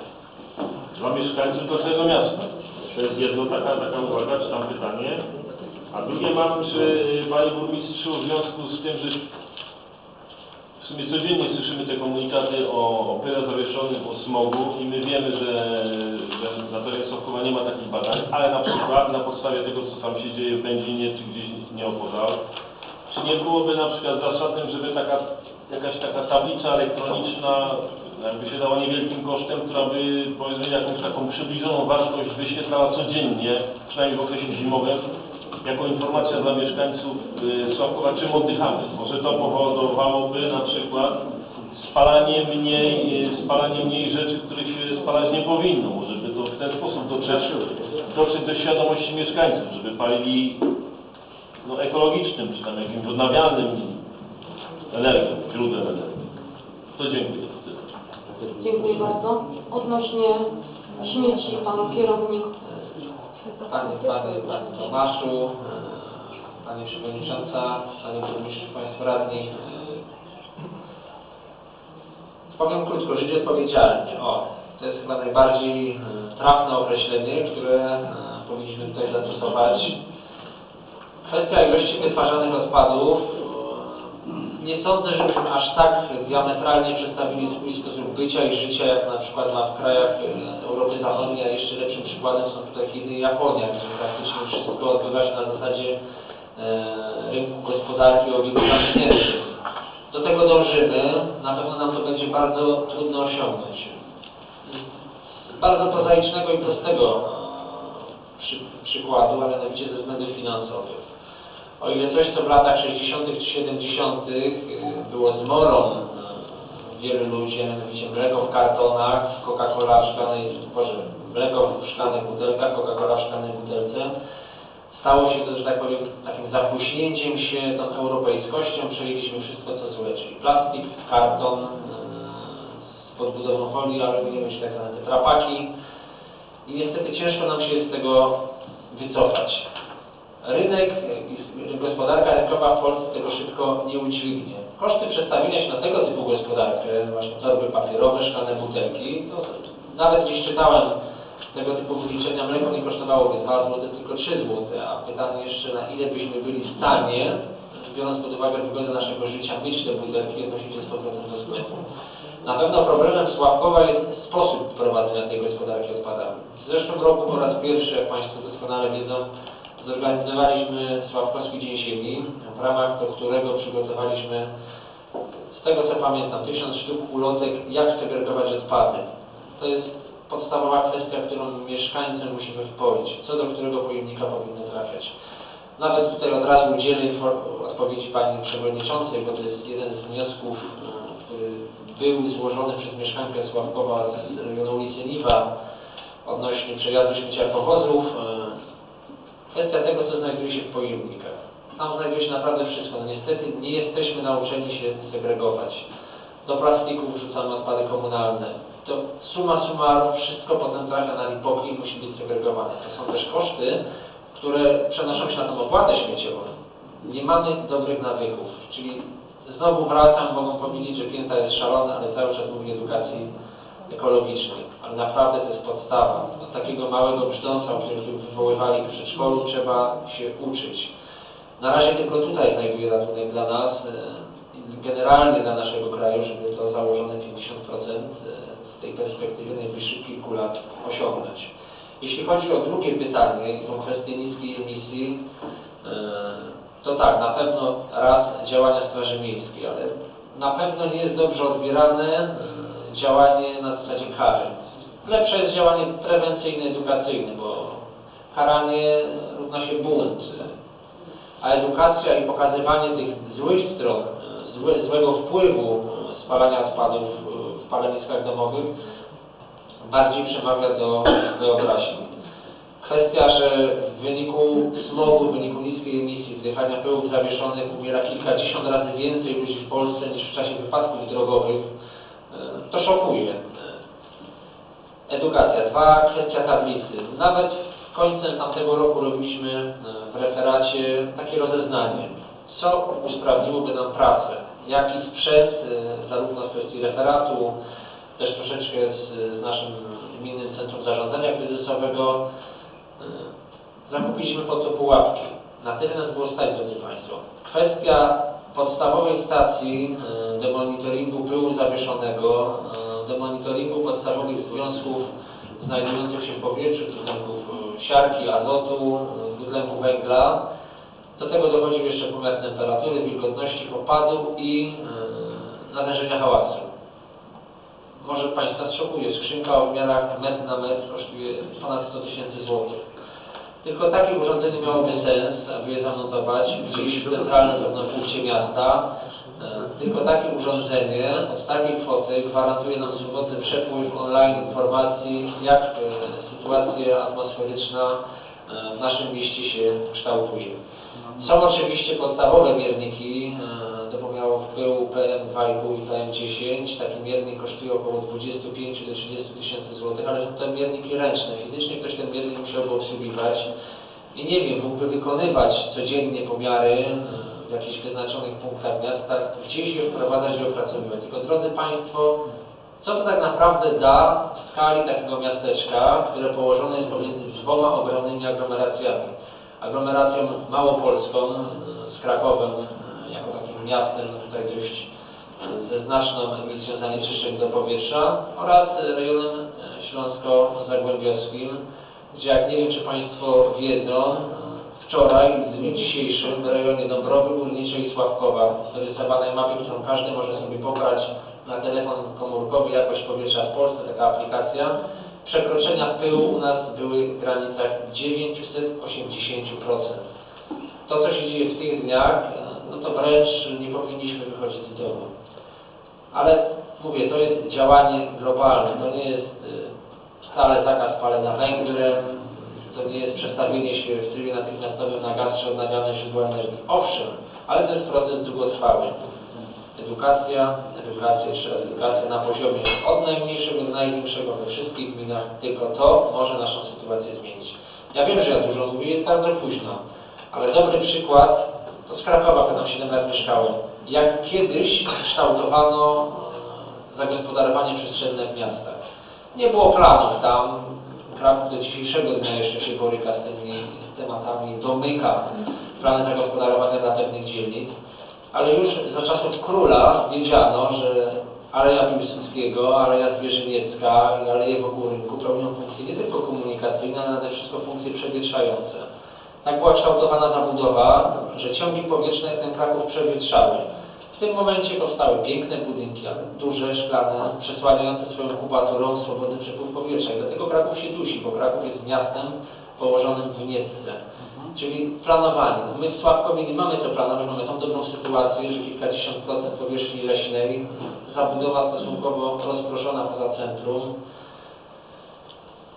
dla mieszkańców do tego miasta. To jest jedno taka uwaga, czy tam pytanie. A drugie mam, czy Panie Burmistrzu, w związku z tym, że w sumie codziennie słyszymy te komunikaty o pyle zawieszonym, o smogu i my wiemy, że na terenie Sławkowa nie ma takich badań, ale na przykład na podstawie tego, co tam się dzieje w Będzinie, czy gdzieś nieopodal, czy nie byłoby na przykład zasadnym, żeby jakaś taka tablica elektroniczna jakby się dała niewielkim kosztem, która by, powiedzmy, jakąś taką przybliżoną wartość wyświetlała codziennie, przynajmniej w okresie zimowym, jako informacja dla mieszkańców Sławkowa, czym oddychamy. Może to powodowałoby na przykład spalanie mniej rzeczy, których się spalać nie powinno. Może by to w ten sposób dotrzeć do świadomości mieszkańców, żeby palili ekologicznym, czy tam jakimś odnawialnym energią, źródłem energii. To dziękuję. Dziękuję bardzo. Odnośnie śmieci, Pan Kierownik. Panie Tomaszu, Pani Przewodnicząca, Panie Burmistrzu, Państwo Radni. Powiem krótko, żyć odpowiedzialnie. To jest chyba najbardziej trafne określenie, które powinniśmy tutaj zastosować. Kwestia ilości wytwarzanych odpadów. Nie sądzę, żebyśmy aż tak diametralnie przedstawili swój sposób bycia i życia, jak na przykład w krajach Europy Zachodniej, a jeszcze lepszym przykładem są tutaj Chiny i Japonia, gdzie praktycznie wszystko odbywa się na zasadzie rynku gospodarki o obiegu zamkniętym. Do tego dążymy, na pewno nam to będzie bardzo trudno osiągnąć. Z bardzo prozaicznego i prostego przykładu, a mianowicie ze względów finansowych. O ile coś, co w latach 60. czy 70. było zmorą wielu ludzi, a mianowicie mleko w kartonach, Coca-Cola w szklanej, mleko w szklanych butelkach, Coca-Cola w szklanej butelce, stało się to, że tak powiem, takim zapuśnięciem się tą europejskością, przejęliśmy wszystko, co złe, czyli plastik, karton, z podbudową folii aluminiowej, czy tak zwane tetrapaki. I niestety ciężko nam się z tego wycofać. Rynek i gospodarka rynkowa w Polsce tego szybko nie udźwignie. Koszty przestawienia się na tego typu gospodarkę, właśnie torby papierowe, szklane butelki, nawet gdzieś czytałem tego typu wyliczenia, mleko nie kosztowałoby 2 zł, tylko 3 zł, a pytanie jeszcze, na ile byśmy byli w stanie, biorąc pod uwagę wygodę naszego życia, mieć te butelki i odnosić je z powrotem do sklepu. Na pewno problemem Sławkowa jest sposób prowadzenia tej gospodarki odpadami. W zeszłym roku po raz pierwszy, jak Państwo doskonale wiedzą, zorganizowaliśmy Sławkowski Dzień Ziemi, w ramach do którego przygotowaliśmy, z tego co pamiętam, 1000 sztuk ulotek, jak segregować odpady. To jest podstawowa kwestia, którą mieszkańcom musimy wpoić, co do którego pojemnika powinno trafiać. Nawet tutaj od razu udzielę odpowiedzi Pani Przewodniczącej, bo to jest jeden z wniosków, który był złożony przez mieszkankę Sławkowa z regionu ulicy Niwa, odnośnie przejazdu śmieciarkowozów. Kwestia tego, co znajduje się w pojemnikach. Tam znajduje się naprawdę wszystko. No niestety nie jesteśmy nauczeni się segregować. Do plastiku wrzucamy odpady komunalne. To summa summarum wszystko potem trafia na lipoki i musi być segregowane. To są też koszty, które przenoszą się na tą opłatę śmieciową. Nie mamy dobrych nawyków, czyli znowu wracam, mogą powiedzieć, że pięta jest szalona, ale cały czas mówię edukacji ekologicznej. Ale naprawdę to jest podstawa. Od takiego małego brzdąca, o którym wywoływali w przedszkolu, trzeba się uczyć. Na razie tylko tutaj znajduje ratunek dla nas, generalnie dla naszego kraju, żeby to założone 50% z tej perspektywy najbliższych kilku lat osiągnąć. Jeśli chodzi o drugie pytanie i tą kwestię niskiej emisji, to tak, na pewno raz działania Straży Miejskiej, ale na pewno nie jest dobrze odbierane działanie na zasadzie kary. Lepsze jest działanie prewencyjne, edukacyjne, bo karanie równa się bunt, a edukacja i pokazywanie tych złych stron, złego wpływu spalania odpadów w paleniskach domowych bardziej przemawia do wyobraźni. Kwestia, że w wyniku smogu, w wyniku niskiej emisji, wdychania pyłów zawieszonych umiera kilkadziesiąt razy więcej ludzi w Polsce niż w czasie wypadków drogowych, to szokuje. Edukacja. Kwestia tablicy. Nawet w końcu tamtego roku robiliśmy w referacie takie rozeznanie, co usprawniłoby nam pracę, jaki sprzęt, zarówno w kwestii referatu, też troszeczkę z naszym Gminnym Centrum Zarządzania Kryzysowego, zakupiliśmy po to pułapki. Na tyle nas było stać, drodzy Państwo. Kwestia podstawowej stacji demonitoringu pyłu zawieszonego, demonitoringu podstawowych związków znajdujących się w powietrzu, dwutlenków siarki, azotu, dwutlenku węgla. Do tego dochodził jeszcze pomiar temperatury, wilgotności opadu i natężenia hałasu. Może Państwa zszokuje, skrzynka o miarach metr na metr kosztuje ponad 100 000 złotych. Tylko takie urządzenie miałoby sens, aby je zamontować gdzieś w centralnym pewnym punkcie miasta. Tylko takie urządzenie od takiej kwoty gwarantuje nam swobodny przepływ online informacji, jak sytuacja atmosferyczna w naszym mieście się kształtuje. Są oczywiście podstawowe mierniki do pomiarów pyłu PM2,5 i PM10. Taki miernik kosztuje około 25 do 30 000 złotych, ale są to mierniki ręczne. Fizycznie ktoś ten miernik musiałby obsługiwać i nie wiem, mógłby wykonywać codziennie pomiary w jakichś wyznaczonych punktach miasta, gdzieś je wprowadzać i opracowywać. Tylko drodzy Państwo, co to tak naprawdę da w skali takiego miasteczka, które położone jest pomiędzy dwoma ogromnymi aglomeracjami? Aglomeracją małopolską z Krakowem, jako takim miastem tutaj dość ze znaczną emisją zanieczyszczeń do powietrza, oraz rejonem śląsko-zagłębiowskim, gdzie jak nie wiem, czy Państwo wiedzą, wczoraj, w dniu dzisiejszym w rejonie Dąbrowy Górniczej i Sławkowa, w zarysowanej mapie, którą każdy może sobie pobrać na telefon komórkowy, jakość powietrza w Polsce, taka aplikacja, przekroczenia pyłu u nas były w granicach 980%. To, co się dzieje w tych dniach, no to wręcz nie powinniśmy wychodzić z domu. Ale mówię, to jest działanie globalne, to nie jest wcale zakaz palenia węglem, to nie jest przestawienie się w trybie natychmiastowym na gaz czy odnawialne źródła energii. Owszem, ale to jest proces długotrwały. Edukacja, jeszcze raz edukacja na poziomie od najmniejszego do największego we wszystkich gminach, tylko to może naszą sytuację zmienić. Ja wiem, że ja dużo mówię, jest bardzo późno, ale dobry przykład to z Krakowa, tam 7 lat mieszkałem. Jak kiedyś kształtowano zagospodarowanie przestrzenne w miastach. Nie było planów tam, Kraków do dzisiejszego dnia jeszcze się boryka z tymi tematami, domyka plany zagospodarowania dla pewnych dzielnic. Ale już za czasów króla wiedziano, że Aleja Piłsudskiego, Aleja Zwierzyniecka i Aleje wokół rynku pełnią funkcje nie tylko komunikacyjne, ale nade wszystko funkcje przewietrzające. Tak była kształtowana zabudowa, że ciągi powietrzne ten Kraków przewietrzały. W tym momencie powstały piękne budynki, ale duże, szklane, przesłaniające swoją kubaturą swobodny przepływ powietrza. I dlatego Kraków się dusi, bo Kraków jest miastem położonym w Niecce. Czyli planowanie. My w Sławkowie nie mamy co planować, mamy tą dobrą sytuację, że kilkadziesiąt procent powierzchni leśnej, zabudowa stosunkowo rozproszona poza centrum.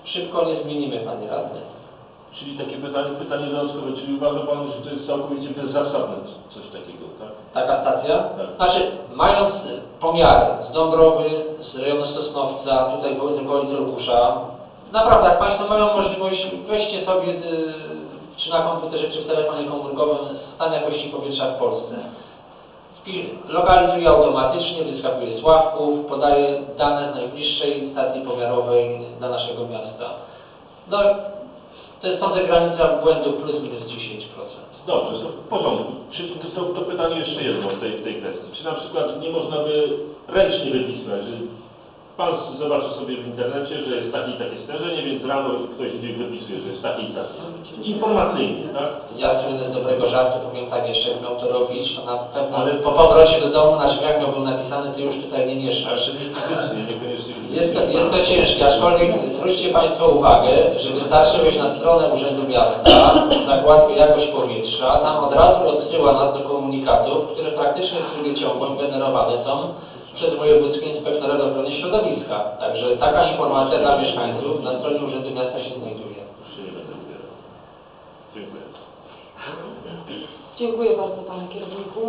szybko nie zmienimy, panie radny. Czyli takie pytanie dodatkowe, czyli uważa Pan, że to jest całkowicie bezzasadne coś takiego, tak? Taka stacja? Tak. Znaczy, mając pomiary z Dąbrowy, z rejonu Sosnowca, tutaj powiedzmy okolicy Lubusza, naprawdę, jak Państwo mają możliwość, weźcie sobie czy na komputerze, czy w telefonie komórkowym stan jakości powietrza w Polsce. Lokalizuje automatycznie, wyskakuje z ławków, podaje dane z najbliższej stacji pomiarowej dla naszego miasta. No, to jest sądzę granica błędu plus minus 10%. Dobrze, w porządku. To pytanie jeszcze jedno w tej kwestii. Czy na przykład nie można by ręcznie wypisać, że Pan zobaczy sobie w internecie, że jest takie i takie stężenie, więc rano ktoś wypisuje, że jest takie i takie. Informacyjnie, tak? Ja słynę z dobrego żartu, powiem tak, jeszcze jak miał to robić, to na pewno ale po powrocie do domu na drzwiach miałbym napisane, ty już tutaj nie mieszkasz. Jest to ciężkie, aczkolwiek zwróćcie Państwo uwagę, że wystarczy wejść na stronę Urzędu Miasta, zakładkę jakość powietrza, tam od razu odsyła nas do komunikatów, które praktycznie w trybie ciągłym generowane są przez wojewódzkie inspektorat ochrony środowiska. Także taka informacja dla mieszkańców na stronie Urzędu Miasta się znajduje. Dziękuję. Dziękuję bardzo panie kierowniku.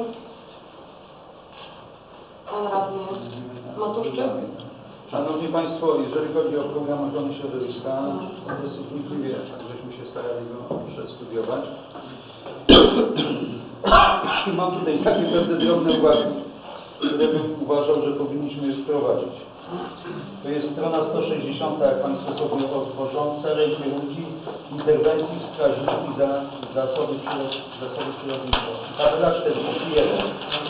Pan radny Matuszczyk. Szanowni Państwo, jeżeli chodzi o program ochrony środowiska, dosyć wnikliwie żeśmy się starali go przedstudiować. I mam tutaj takie pewne drobne uwagi, które bym uważał, że powinniśmy je wprowadzić. To jest strona 160, jak Państwo sobie otworzą, cele i kierunki interwencji wskaźniki za zasoby przyrodnicze. Tabela 41.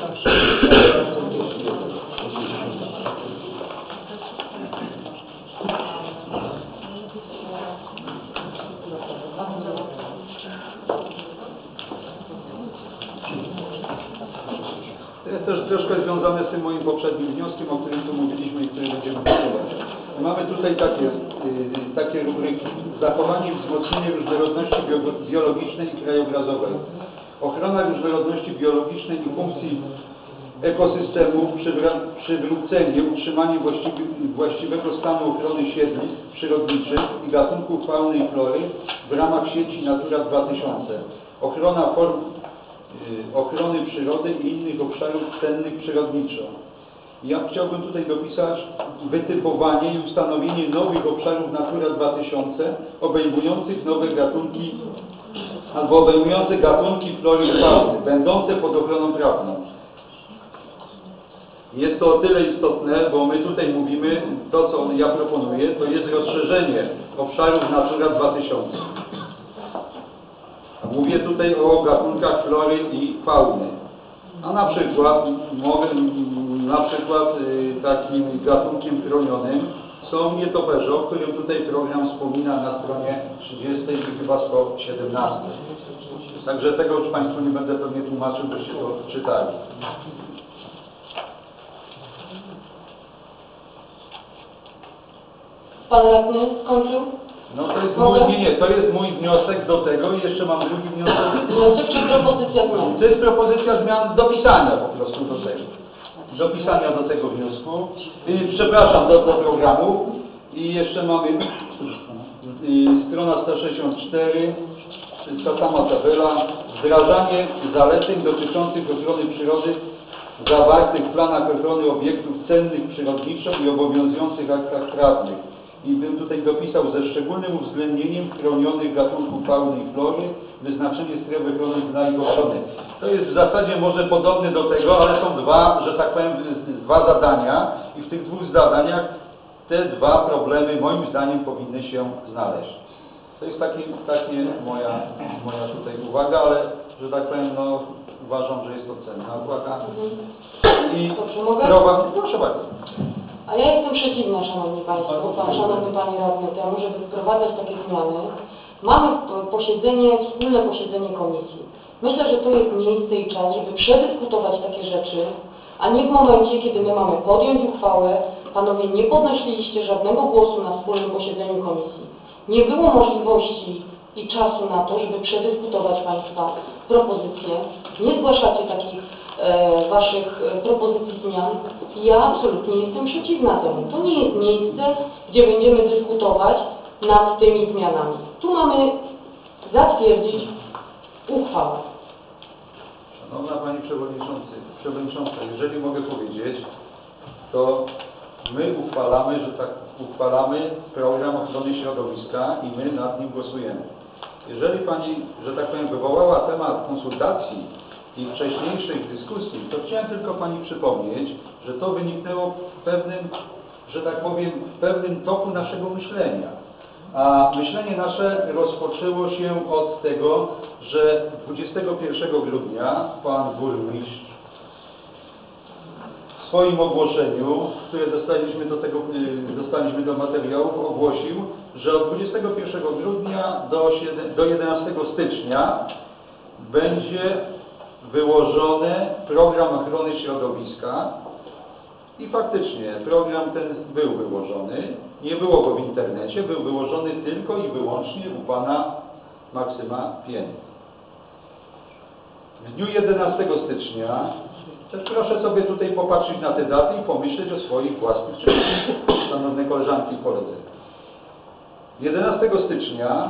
To jest też troszkę związane z tym moim poprzednim wnioskiem, o którym tu mówiliśmy i który będziemy głosować. Mamy tutaj takie rubryki. Zachowanie i wzmocnienie różnorodności biologicznej i krajobrazowej. Ochrona różnorodności biologicznej i funkcji ekosystemu, przywrócenie, utrzymanie właściwego stanu ochrony siedlisk przyrodniczych i gatunków fauny i flory w ramach sieci Natura 2000. Ochrona form ochrony przyrody i innych obszarów cennych przyrodniczo. Ja chciałbym tutaj dopisać wytypowanie i ustanowienie nowych obszarów Natura 2000 obejmujących nowe gatunki albo obejmujące gatunki flory i fauny, będące pod ochroną prawną. Jest to o tyle istotne, bo my tutaj mówimy, to co ja proponuję, to jest rozszerzenie obszarów Natura 2000. Mówię tutaj o gatunkach flory i fauny. A na przykład takim gatunkiem chronionym są nietoperze, o którym tutaj program wspomina na stronie 30 i chyba 117. Także tego już Państwu nie będę pewnie tłumaczył, byście to czytali. Pan radny skończył? No to jest mój wniosek do tego i jeszcze mam drugi wniosek. Wniosek czy propozycja zmian? To jest propozycja zmian dopisania po prostu do tego. Dopisania do tego wniosku. Przepraszam, do programu. I jeszcze mamy strona 164, ta sama tabela. Wdrażanie zaleceń dotyczących ochrony przyrody zawartych w planach ochrony obiektów cennych przyrodniczo i obowiązujących aktach prawnych. I bym tutaj dopisał ze szczególnym uwzględnieniem chronionych gatunków fauny i flory, wyznaczenie stref ochrony dla ich ochrony. To jest w zasadzie może podobne do tego, ale są dwa, że tak powiem, dwa zadania i w tych dwóch zadaniach te dwa problemy moim zdaniem powinny się znaleźć. To jest takie moja tutaj uwaga, ale że tak powiem, no uważam, że jest to cenna uwaga. I proszę bardzo. A ja jestem przeciwna, Szanowni Państwo, Szanowny Panie Radny, temu, żeby wprowadzać takie zmiany. Mamy wspólne posiedzenie komisji. Myślę, że to jest miejsce i czas, żeby przedyskutować takie rzeczy, a nie w momencie, kiedy my mamy podjąć uchwałę. Panowie nie podnosiliście żadnego głosu na wspólnym posiedzeniu komisji. Nie było możliwości i czasu na to, żeby przedyskutować Państwa propozycje. Nie zgłaszacie takich Waszych propozycji zmian. Ja absolutnie jestem przeciwna temu. To nie jest miejsce, gdzie będziemy dyskutować nad tymi zmianami. Tu mamy zatwierdzić uchwałę. Szanowna Pani Przewodnicząca, jeżeli mogę powiedzieć, to my uchwalamy program ochrony środowiska i my nad nim głosujemy. Jeżeli Pani, że tak powiem, wywołała temat konsultacji i wcześniejszych dyskusji, to chciałem tylko Pani przypomnieć, że to wyniknęło w pewnym, że tak powiem, w pewnym toku naszego myślenia. A myślenie nasze rozpoczęło się od tego, że 21 grudnia Pan Burmistrz w swoim ogłoszeniu, które dostaliśmy do materiałów, ogłosił, że od 21 grudnia do 11 stycznia będzie wyłożony program ochrony środowiska i faktycznie program ten był wyłożony. Nie było go w internecie, był wyłożony tylko i wyłącznie u Pana Maksyma Pień. W dniu 11 stycznia, też proszę sobie tutaj popatrzeć na te daty i pomyśleć o swoich własnych czynach, szanowne koleżanki i koledzy. 11 stycznia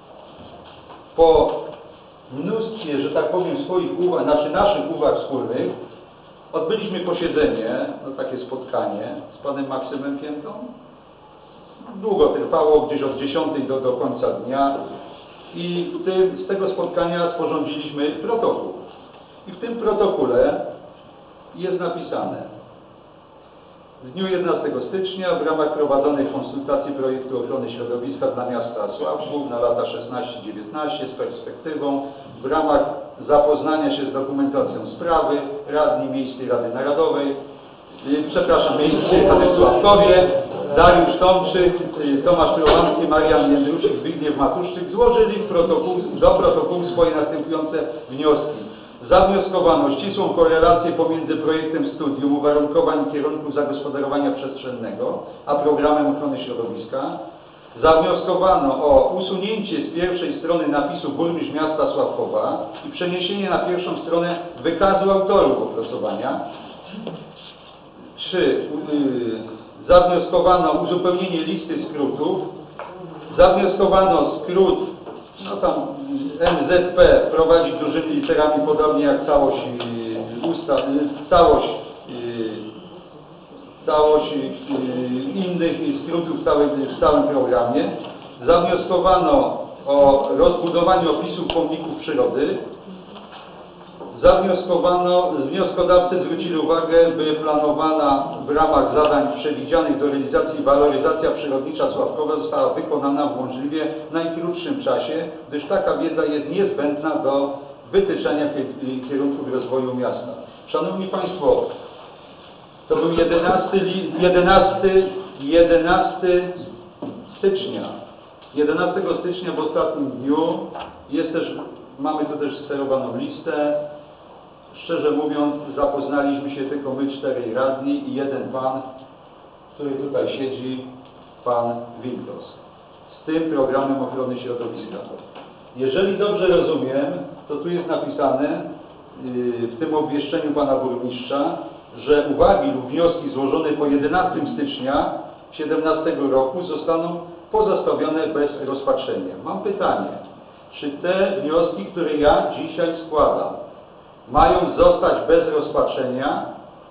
po mnóstwie, że tak powiem, swoich uwag, naszych uwag wspólnych, odbyliśmy posiedzenie, takie spotkanie z Panem Maksymem Piętą. Długo trwało, gdzieś od 10 do końca dnia i z tego spotkania sporządziliśmy protokół. I w tym protokole jest napisane: w dniu 11 stycznia w ramach prowadzonych konsultacji projektu ochrony środowiska dla miasta Sławków na lata 16-19 z perspektywą, w ramach zapoznania się z dokumentacją sprawy radni Miejskiej Rady Narodowej, Miejskiej Rady w Sławkowie, Dariusz Tomczyk, Tomasz Prowanski, Marian Jędruszyk, Zbigniew Matuszczyk złożyli do protokołu swoje następujące wnioski. Zawnioskowano ścisłą korelację pomiędzy projektem studium uwarunkowań kierunku zagospodarowania przestrzennego a programem ochrony środowiska. Zawnioskowano o usunięcie z pierwszej strony napisu burmistrz miasta Sławkowa i przeniesienie na pierwszą stronę wykazu autorów opracowania. 3. Zawnioskowano uzupełnienie listy skrótów. Zawnioskowano skrót, MZP prowadzić dużymi literami, podobnie jak całość innych skrótów w całym programie. Zawnioskowano o rozbudowanie opisów pomników przyrody. Wnioskodawcy zwrócili uwagę, by planowana w ramach zadań przewidzianych do realizacji waloryzacja przyrodnicza Sławkowa została wykonana w możliwie najkrótszym czasie, gdyż taka wiedza jest niezbędna do wytyczenia kierunków rozwoju miasta. Szanowni Państwo, to był 11 stycznia. 11 stycznia w ostatnim dniu mamy tu też sterowaną listę. Szczerze mówiąc, zapoznaliśmy się tylko my 4 radni i jeden pan, który tutaj siedzi, pan Wilkos, z tym programem ochrony środowiska. Jeżeli dobrze rozumiem, to tu jest napisane w tym obwieszczeniu pana burmistrza, że uwagi lub wnioski złożone po 11 stycznia 2017 roku zostaną pozostawione bez rozpatrzenia. Mam pytanie, czy te wnioski, które ja dzisiaj składam, mają zostać bez rozpatrzenia,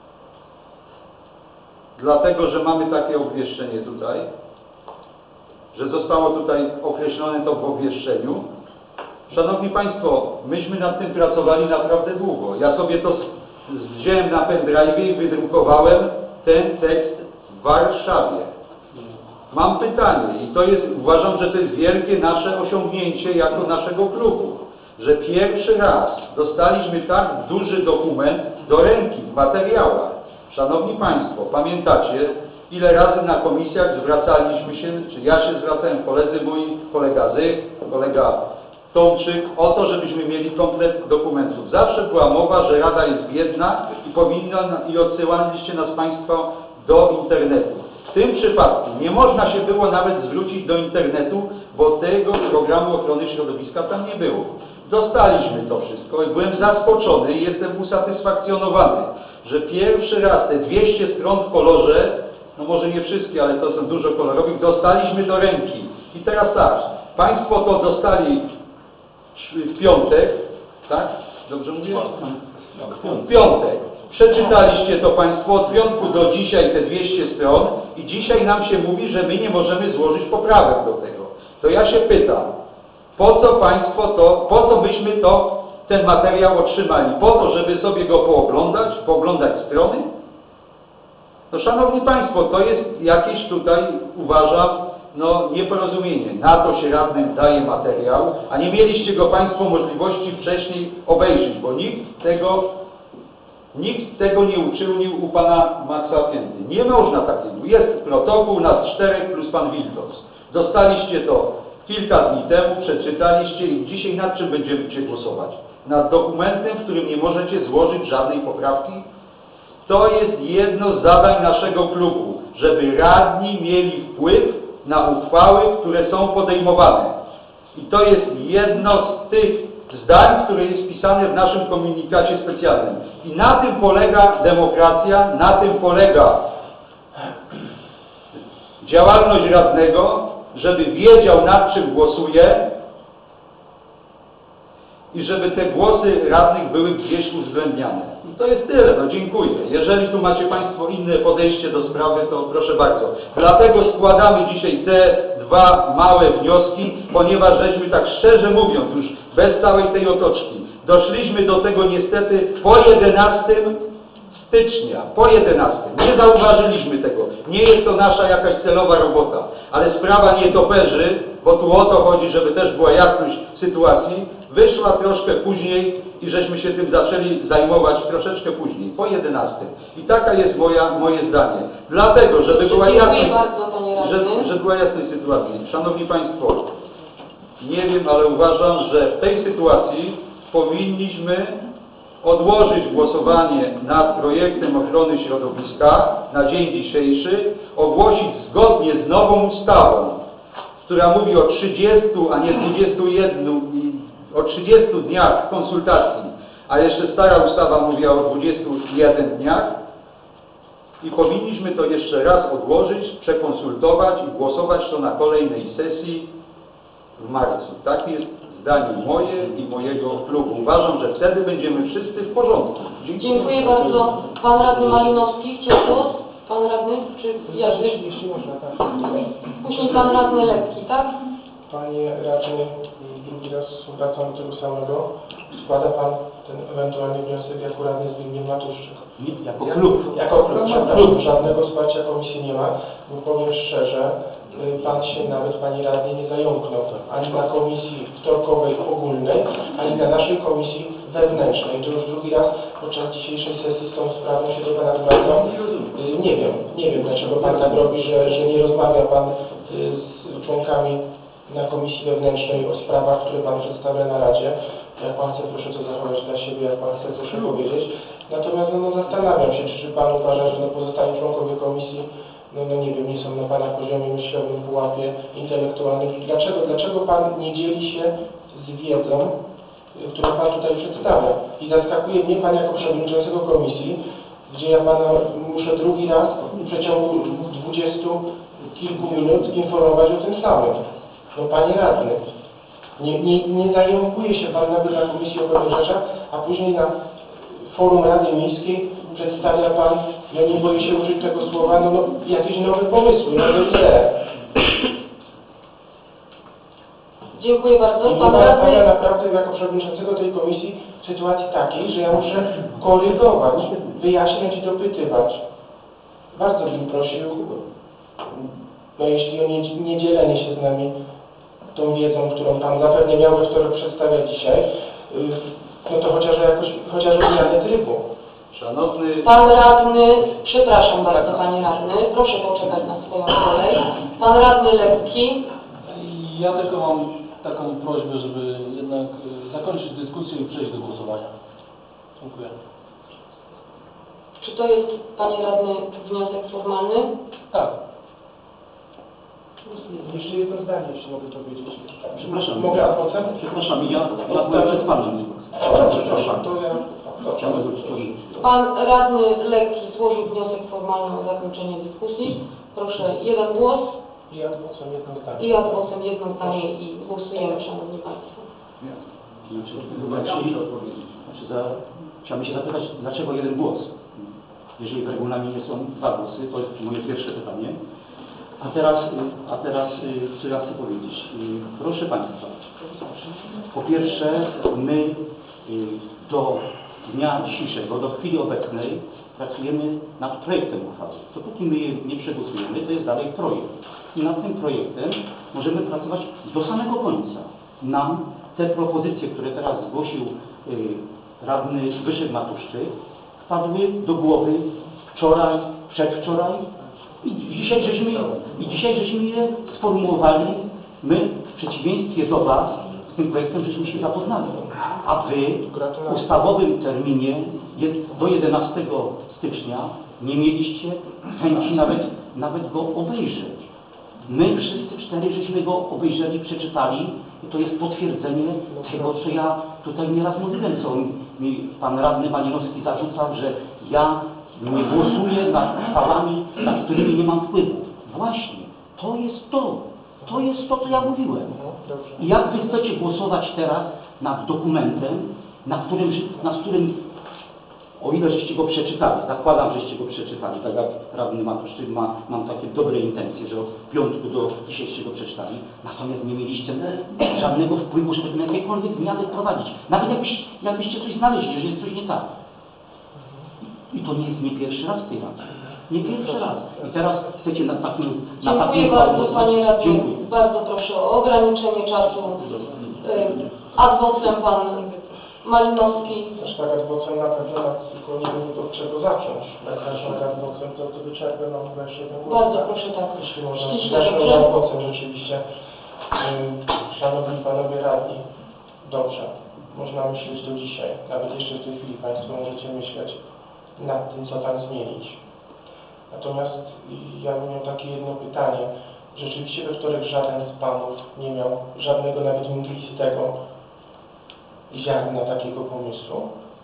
dlatego że mamy takie obwieszczenie tutaj, że zostało tutaj określone to w obwieszczeniu. Szanowni Państwo, myśmy nad tym pracowali naprawdę długo. Ja sobie to wziąłem na pendrive i wydrukowałem ten tekst w Warszawie. Mam pytanie i uważam, że to jest wielkie nasze osiągnięcie jako naszego klubu, że pierwszy raz dostaliśmy tak duży dokument do ręki w materiałach. Szanowni Państwo, pamiętacie, ile razy na komisjach zwracaliśmy się, czy ja się zwracałem, koledzy moi, kolega Zych, kolega Tomczyk, o to, żebyśmy mieli komplet dokumentów. Zawsze była mowa, że Rada jest biedna i odsyłaliście nas Państwo do internetu. W tym przypadku nie można się było nawet zwrócić do internetu, bo tego programu ochrony środowiska tam nie było. Dostaliśmy to wszystko i byłem zaskoczony i jestem usatysfakcjonowany, że pierwszy raz te 200 stron w kolorze, no może nie wszystkie, ale to są dużo kolorowych, dostaliśmy do ręki. I teraz tak, Państwo to dostali w piątek, tak? Dobrze mówię? W piątek. Przeczytaliście to Państwo od piątku do dzisiaj te 200 stron i dzisiaj nam się mówi, że my nie możemy złożyć poprawek do tego. To ja się pytam, po co Państwo to, po co byśmy ten materiał otrzymali? Po to, żeby sobie go pooglądać strony? No Szanowni Państwo, to jest jakieś tutaj, uważam, nieporozumienie. Na to się radnym daje materiał, a nie mieliście go Państwo możliwości wcześniej obejrzeć, bo nikt tego nie uczynił u Pana Maxa Pięty. Nie można takiego. Jest protokół nas 4 plus Pan Wiltos. Dostaliście to kilka dni temu, przeczytaliście i dzisiaj nad czym będziecie głosować? Nad dokumentem, w którym nie możecie złożyć żadnej poprawki? To jest jedno z zadań naszego klubu, żeby radni mieli wpływ na uchwały, które są podejmowane. I to jest jedno z tych zdań, które jest wpisane w naszym komunikacie specjalnym. I na tym polega demokracja, na tym polega działalność radnego, żeby wiedział, nad czym głosuje i żeby te głosy radnych były gdzieś uwzględniane. I to jest tyle, dziękuję. Jeżeli tu macie Państwo inne podejście do sprawy, to proszę bardzo. Dlatego składamy dzisiaj te 2 małe wnioski, ponieważ żeśmy tak szczerze mówiąc, już bez całej tej otoczki, doszliśmy do tego niestety po 11 stycznia, po 11. Nie zauważyliśmy tego. Nie jest to nasza jakaś celowa robota, ale sprawa nietoperzy, bo tu o to chodzi, żeby też była jasność sytuacji, wyszła troszkę później i żeśmy się tym zaczęli zajmować troszeczkę później, po 11. I taka jest moje zdanie. Dlatego, żeby była jasność sytuacji. Szanowni Państwo, nie wiem, ale uważam, że w tej sytuacji powinniśmy odłożyć głosowanie nad projektem ochrony środowiska na dzień dzisiejszy, ogłosić zgodnie z nową ustawą, która mówi o 30, a nie 21, o 30 dniach konsultacji, a jeszcze stara ustawa mówiła o 21 dniach i powinniśmy to jeszcze raz odłożyć, przekonsultować i głosować to na kolejnej sesji w marcu. Takie jest zdanie moje i mojego klubu. Uważam, że wtedy będziemy wszyscy w porządku. Dziękuję bardzo. Pan radny Malinowski chciał głos? Pan radny? Czy ja? Jeśli można, tak. Później pan radny Lekki, tak? Panie radny, drugi raz wracam do tego samego. Składa Pan ten ewentualny wniosek jako radny Zbigniew Matuszczyk. Jako klub. Jako klub, przepraszam. Żadnego wsparcia komisji nie ma, bo powiem szczerze, Pan się nawet, Panie radny, nie zająknął ani na komisji wtorkowej ogólnej, ani na naszej komisji wewnętrznej. To już drugi raz podczas dzisiejszej sesji z tą sprawą się do Pana zwracam. Nie wiem dlaczego Pan tak robi, że nie rozmawia Pan z członkami na komisji wewnętrznej o sprawach, które Pan przedstawia na Radzie. Jak Pan chce, proszę to zachować dla siebie, jak Pan chce, proszę powiedzieć. Natomiast zastanawiam się, czy Pan uważa, że pozostali członkowie komisji nie wiem, nie są na Pana poziomie myślowym, pułapie intelektualnym. Dlaczego Pan nie dzieli się z wiedzą, którą Pan tutaj przedstawia? I zaskakuje mnie Pan jako przewodniczącego komisji, gdzie ja Pana muszę drugi raz w przeciągu 20 kilku minut informować o tym samym. Panie radny, nie zająkuje się Pan nawet na komisji o pewnych rzeczach, a później na forum Rady Miejskiej przedstawia Pan, ja nie boję się użyć tego słowa, jakieś nowe pomysły, nowe idee. Dziękuję bardzo. Pan radny naprawdę jako przewodniczącego tej komisji w sytuacji takiej, że ja muszę korygować, wyjaśniać i dopytywać. Bardzo bym prosił, jeśli o niedzielenie się z nami tą wiedzą, którą Pan zapewne miał we wtorek przedstawiać dzisiaj, to chociaż odmianę trybu. Szanowny... Pan radny, przepraszam bardzo Panie radny, proszę poczekać na swoją kolej. Pan radny Lekki. Ja tylko mam taką prośbę, żeby jednak zakończyć dyskusję i przejść do głosowania. Dziękuję. Czy to jest, Panie radny, wniosek formalny? Tak. Jeszcze jedno zdanie, jeśli mogę powiedzieć. Przepraszam. Mogę adwokat? Przepraszam, ja byłem przed Panem. Przepraszam, to ja... Pan radny Lekki złożył wniosek formalny o zakończenie dyskusji. Proszę, jeden głos. I ad vocem jedno zdanie. I ad vocem jedno zdanie i głosujemy, Szanowni Państwo. Chciałbym się zapytać, dlaczego jeden głos? Jeżeli w regulaminie są 2 głosy, to jest moje pierwsze pytanie. A teraz co ja chcę powiedzieć? Proszę Państwa, po pierwsze my do dnia dzisiejszego, do chwili obecnej pracujemy nad projektem uchwały. Dopóki my je nie przegłosujemy, to jest dalej projekt. I nad tym projektem możemy pracować do samego końca. Nam te propozycje, które teraz zgłosił radny Zbyszek Matuszczyk, wpadły do głowy wczoraj, przedwczoraj i dzisiaj żeśmy je sformułowali. My w przeciwieństwie do Was z tym projektem żeśmy się zapoznali. A Wy w ustawowym terminie do 11 stycznia nie mieliście chęci nawet go obejrzeć. My wszyscy 4 żeśmy go obejrzeli, przeczytali i to jest potwierdzenie tego, co ja tutaj nieraz mówiłem, co mi pan radny Malinowski zarzucał, że ja nie głosuję nad uchwałami, nad którymi nie mam wpływu. Właśnie, to jest to, co ja mówiłem. I jak Wy chcecie głosować teraz nad dokumentem, nad którym o ile żeście go przeczytali, zakładam, żeście go przeczytali, tak jak radny Matuszczyk mam takie dobre intencje, że od piątku do dzisiejszego przeczytali, natomiast nie mieliście żadnego wpływu, żeby na jakiekolwiek zmiany wprowadzić. Nawet jakbyście coś znaleźli, że jest coś nie tak. I to nie jest nie pierwszy raz w tej Radzie. Nie pierwszy raz. I teraz chcecie na takim... Dziękuję bardzo, Panie Radny. Bardzo proszę o ograniczenie czasu. Ad vocem Pan Malinowski. Też tak ad vocem na pewno, tylko nie wiem od czego zacząć. Jak zacznę ad vocem, to wyczerpę nam chyba jeszcze jeden głos. Bardzo proszę tak. Jeśli można, zacznę ad vocem rzeczywiście. Szanowni Panowie Radni, dobrze, można myśleć do dzisiaj. Nawet jeszcze w tej chwili Państwo możecie myśleć nad tym, co tam zmienić. Natomiast ja bym miał takie jedno pytanie. Rzeczywiście we wtorek żaden z Panów nie miał żadnego nawet mglistego ziarna takiego pomysłu?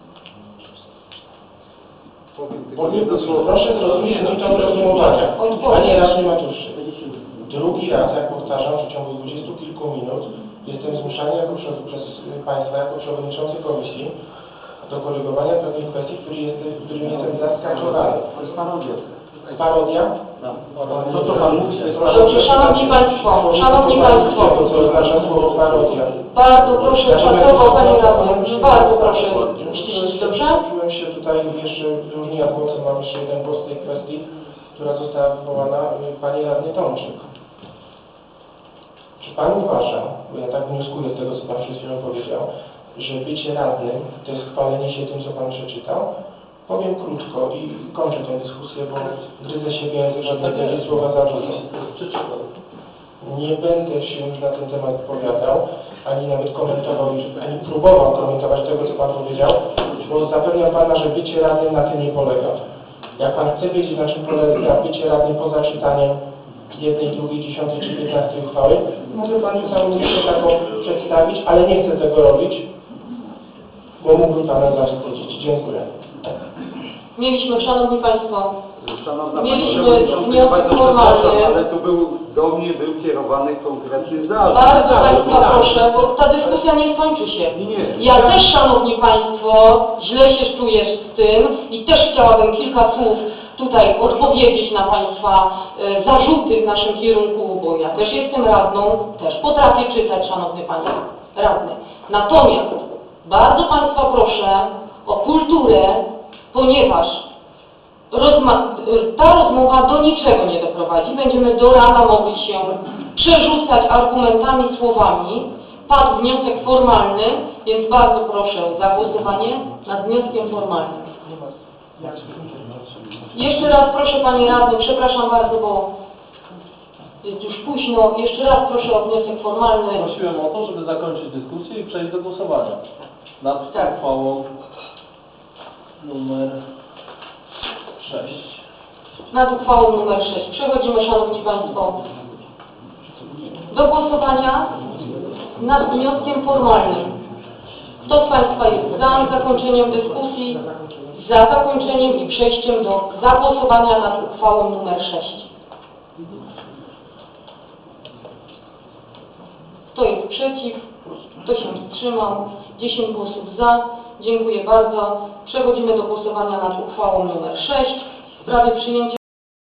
Proszę zrozumieć tą rozumowania. Panie Radny Matuszczyk, drugi raz, jak powtarzam, w ciągu 20 kilku minut jestem zmuszany przez Państwa, jako przewodniczący komisji, do korygowania pewnych kwestii, którymi jestem zaskakiwany. To jest parodia. Parodia? To co Pan mówi, to jest Dobrze, Szanowni Państwo, to co oznacza słowo parodia. Bardzo proszę czasowo, Panie Radny, bardzo proszę ściślić, dobrze? Czułem się tutaj jeszcze różnie ad vocem, mam jeszcze jeden głos w tej kwestii, która została wywołana, Panie Radny Tomczyk. Czy Pan uważa, bo ja tak wnioskuję z tego, co Pan przed chwilą powiedział, że bycie radnym to jest chwalenie się tym, co Pan przeczytał? Powiem krótko i kończę tę dyskusję, bo gryzę się w język, żeby te słowa zarzucać. Nie będę się już na ten temat wypowiadał, ani nawet komentował, ani próbował komentować tego, co Pan powiedział, bo zapewniam Pana, że bycie radnym na tym nie polega. Jak Pan chce wiedzieć, na czym polega bycie radnym poza czytaniem 1, 2, 10 czy 15 uchwały, mogę Panu samą listę taką przedstawić, ale nie chcę tego robić, bo mógłbym Pana zaszkodzić. Dziękuję. Mieliśmy, Szanowni Państwo, mieliśmy wniosek formalny. Ale to do mnie był kierowany konkretny zarzut. Bardzo Państwa proszę, bo ta dyskusja nie skończy się. Ja też, Szanowni Państwo, źle się czuję z tym i też chciałabym kilka słów tutaj odpowiedzieć na Państwa zarzuty w naszym kierunku, bo ja też jestem radną, też potrafię czytać, Szanowny Panie Radny. Natomiast bardzo Państwa proszę o kulturę, ponieważ ta rozmowa do niczego nie doprowadzi. Będziemy do rana mogli się przerzucać argumentami, słowami. Padł wniosek formalny, więc bardzo proszę o zagłosowanie nad wnioskiem formalnym. Jeszcze raz proszę Panie Radny, przepraszam bardzo, bo jest już późno. Jeszcze raz proszę o wniosek formalny. Prosiłem o to, żeby zakończyć dyskusję i przejść do głosowania nad uchwałą numer 6. Nad uchwałą numer 6. Przechodzimy, Szanowni Państwo, do głosowania nad wnioskiem formalnym. Kto z Państwa jest za zakończeniem dyskusji, za zakończeniem i przejściem do zagłosowania nad uchwałą numer 6? Kto jest przeciw? Kto się wstrzymał? 10 głosów za. Dziękuję bardzo. Przechodzimy do głosowania nad uchwałą nr 6 w sprawie przyjęcia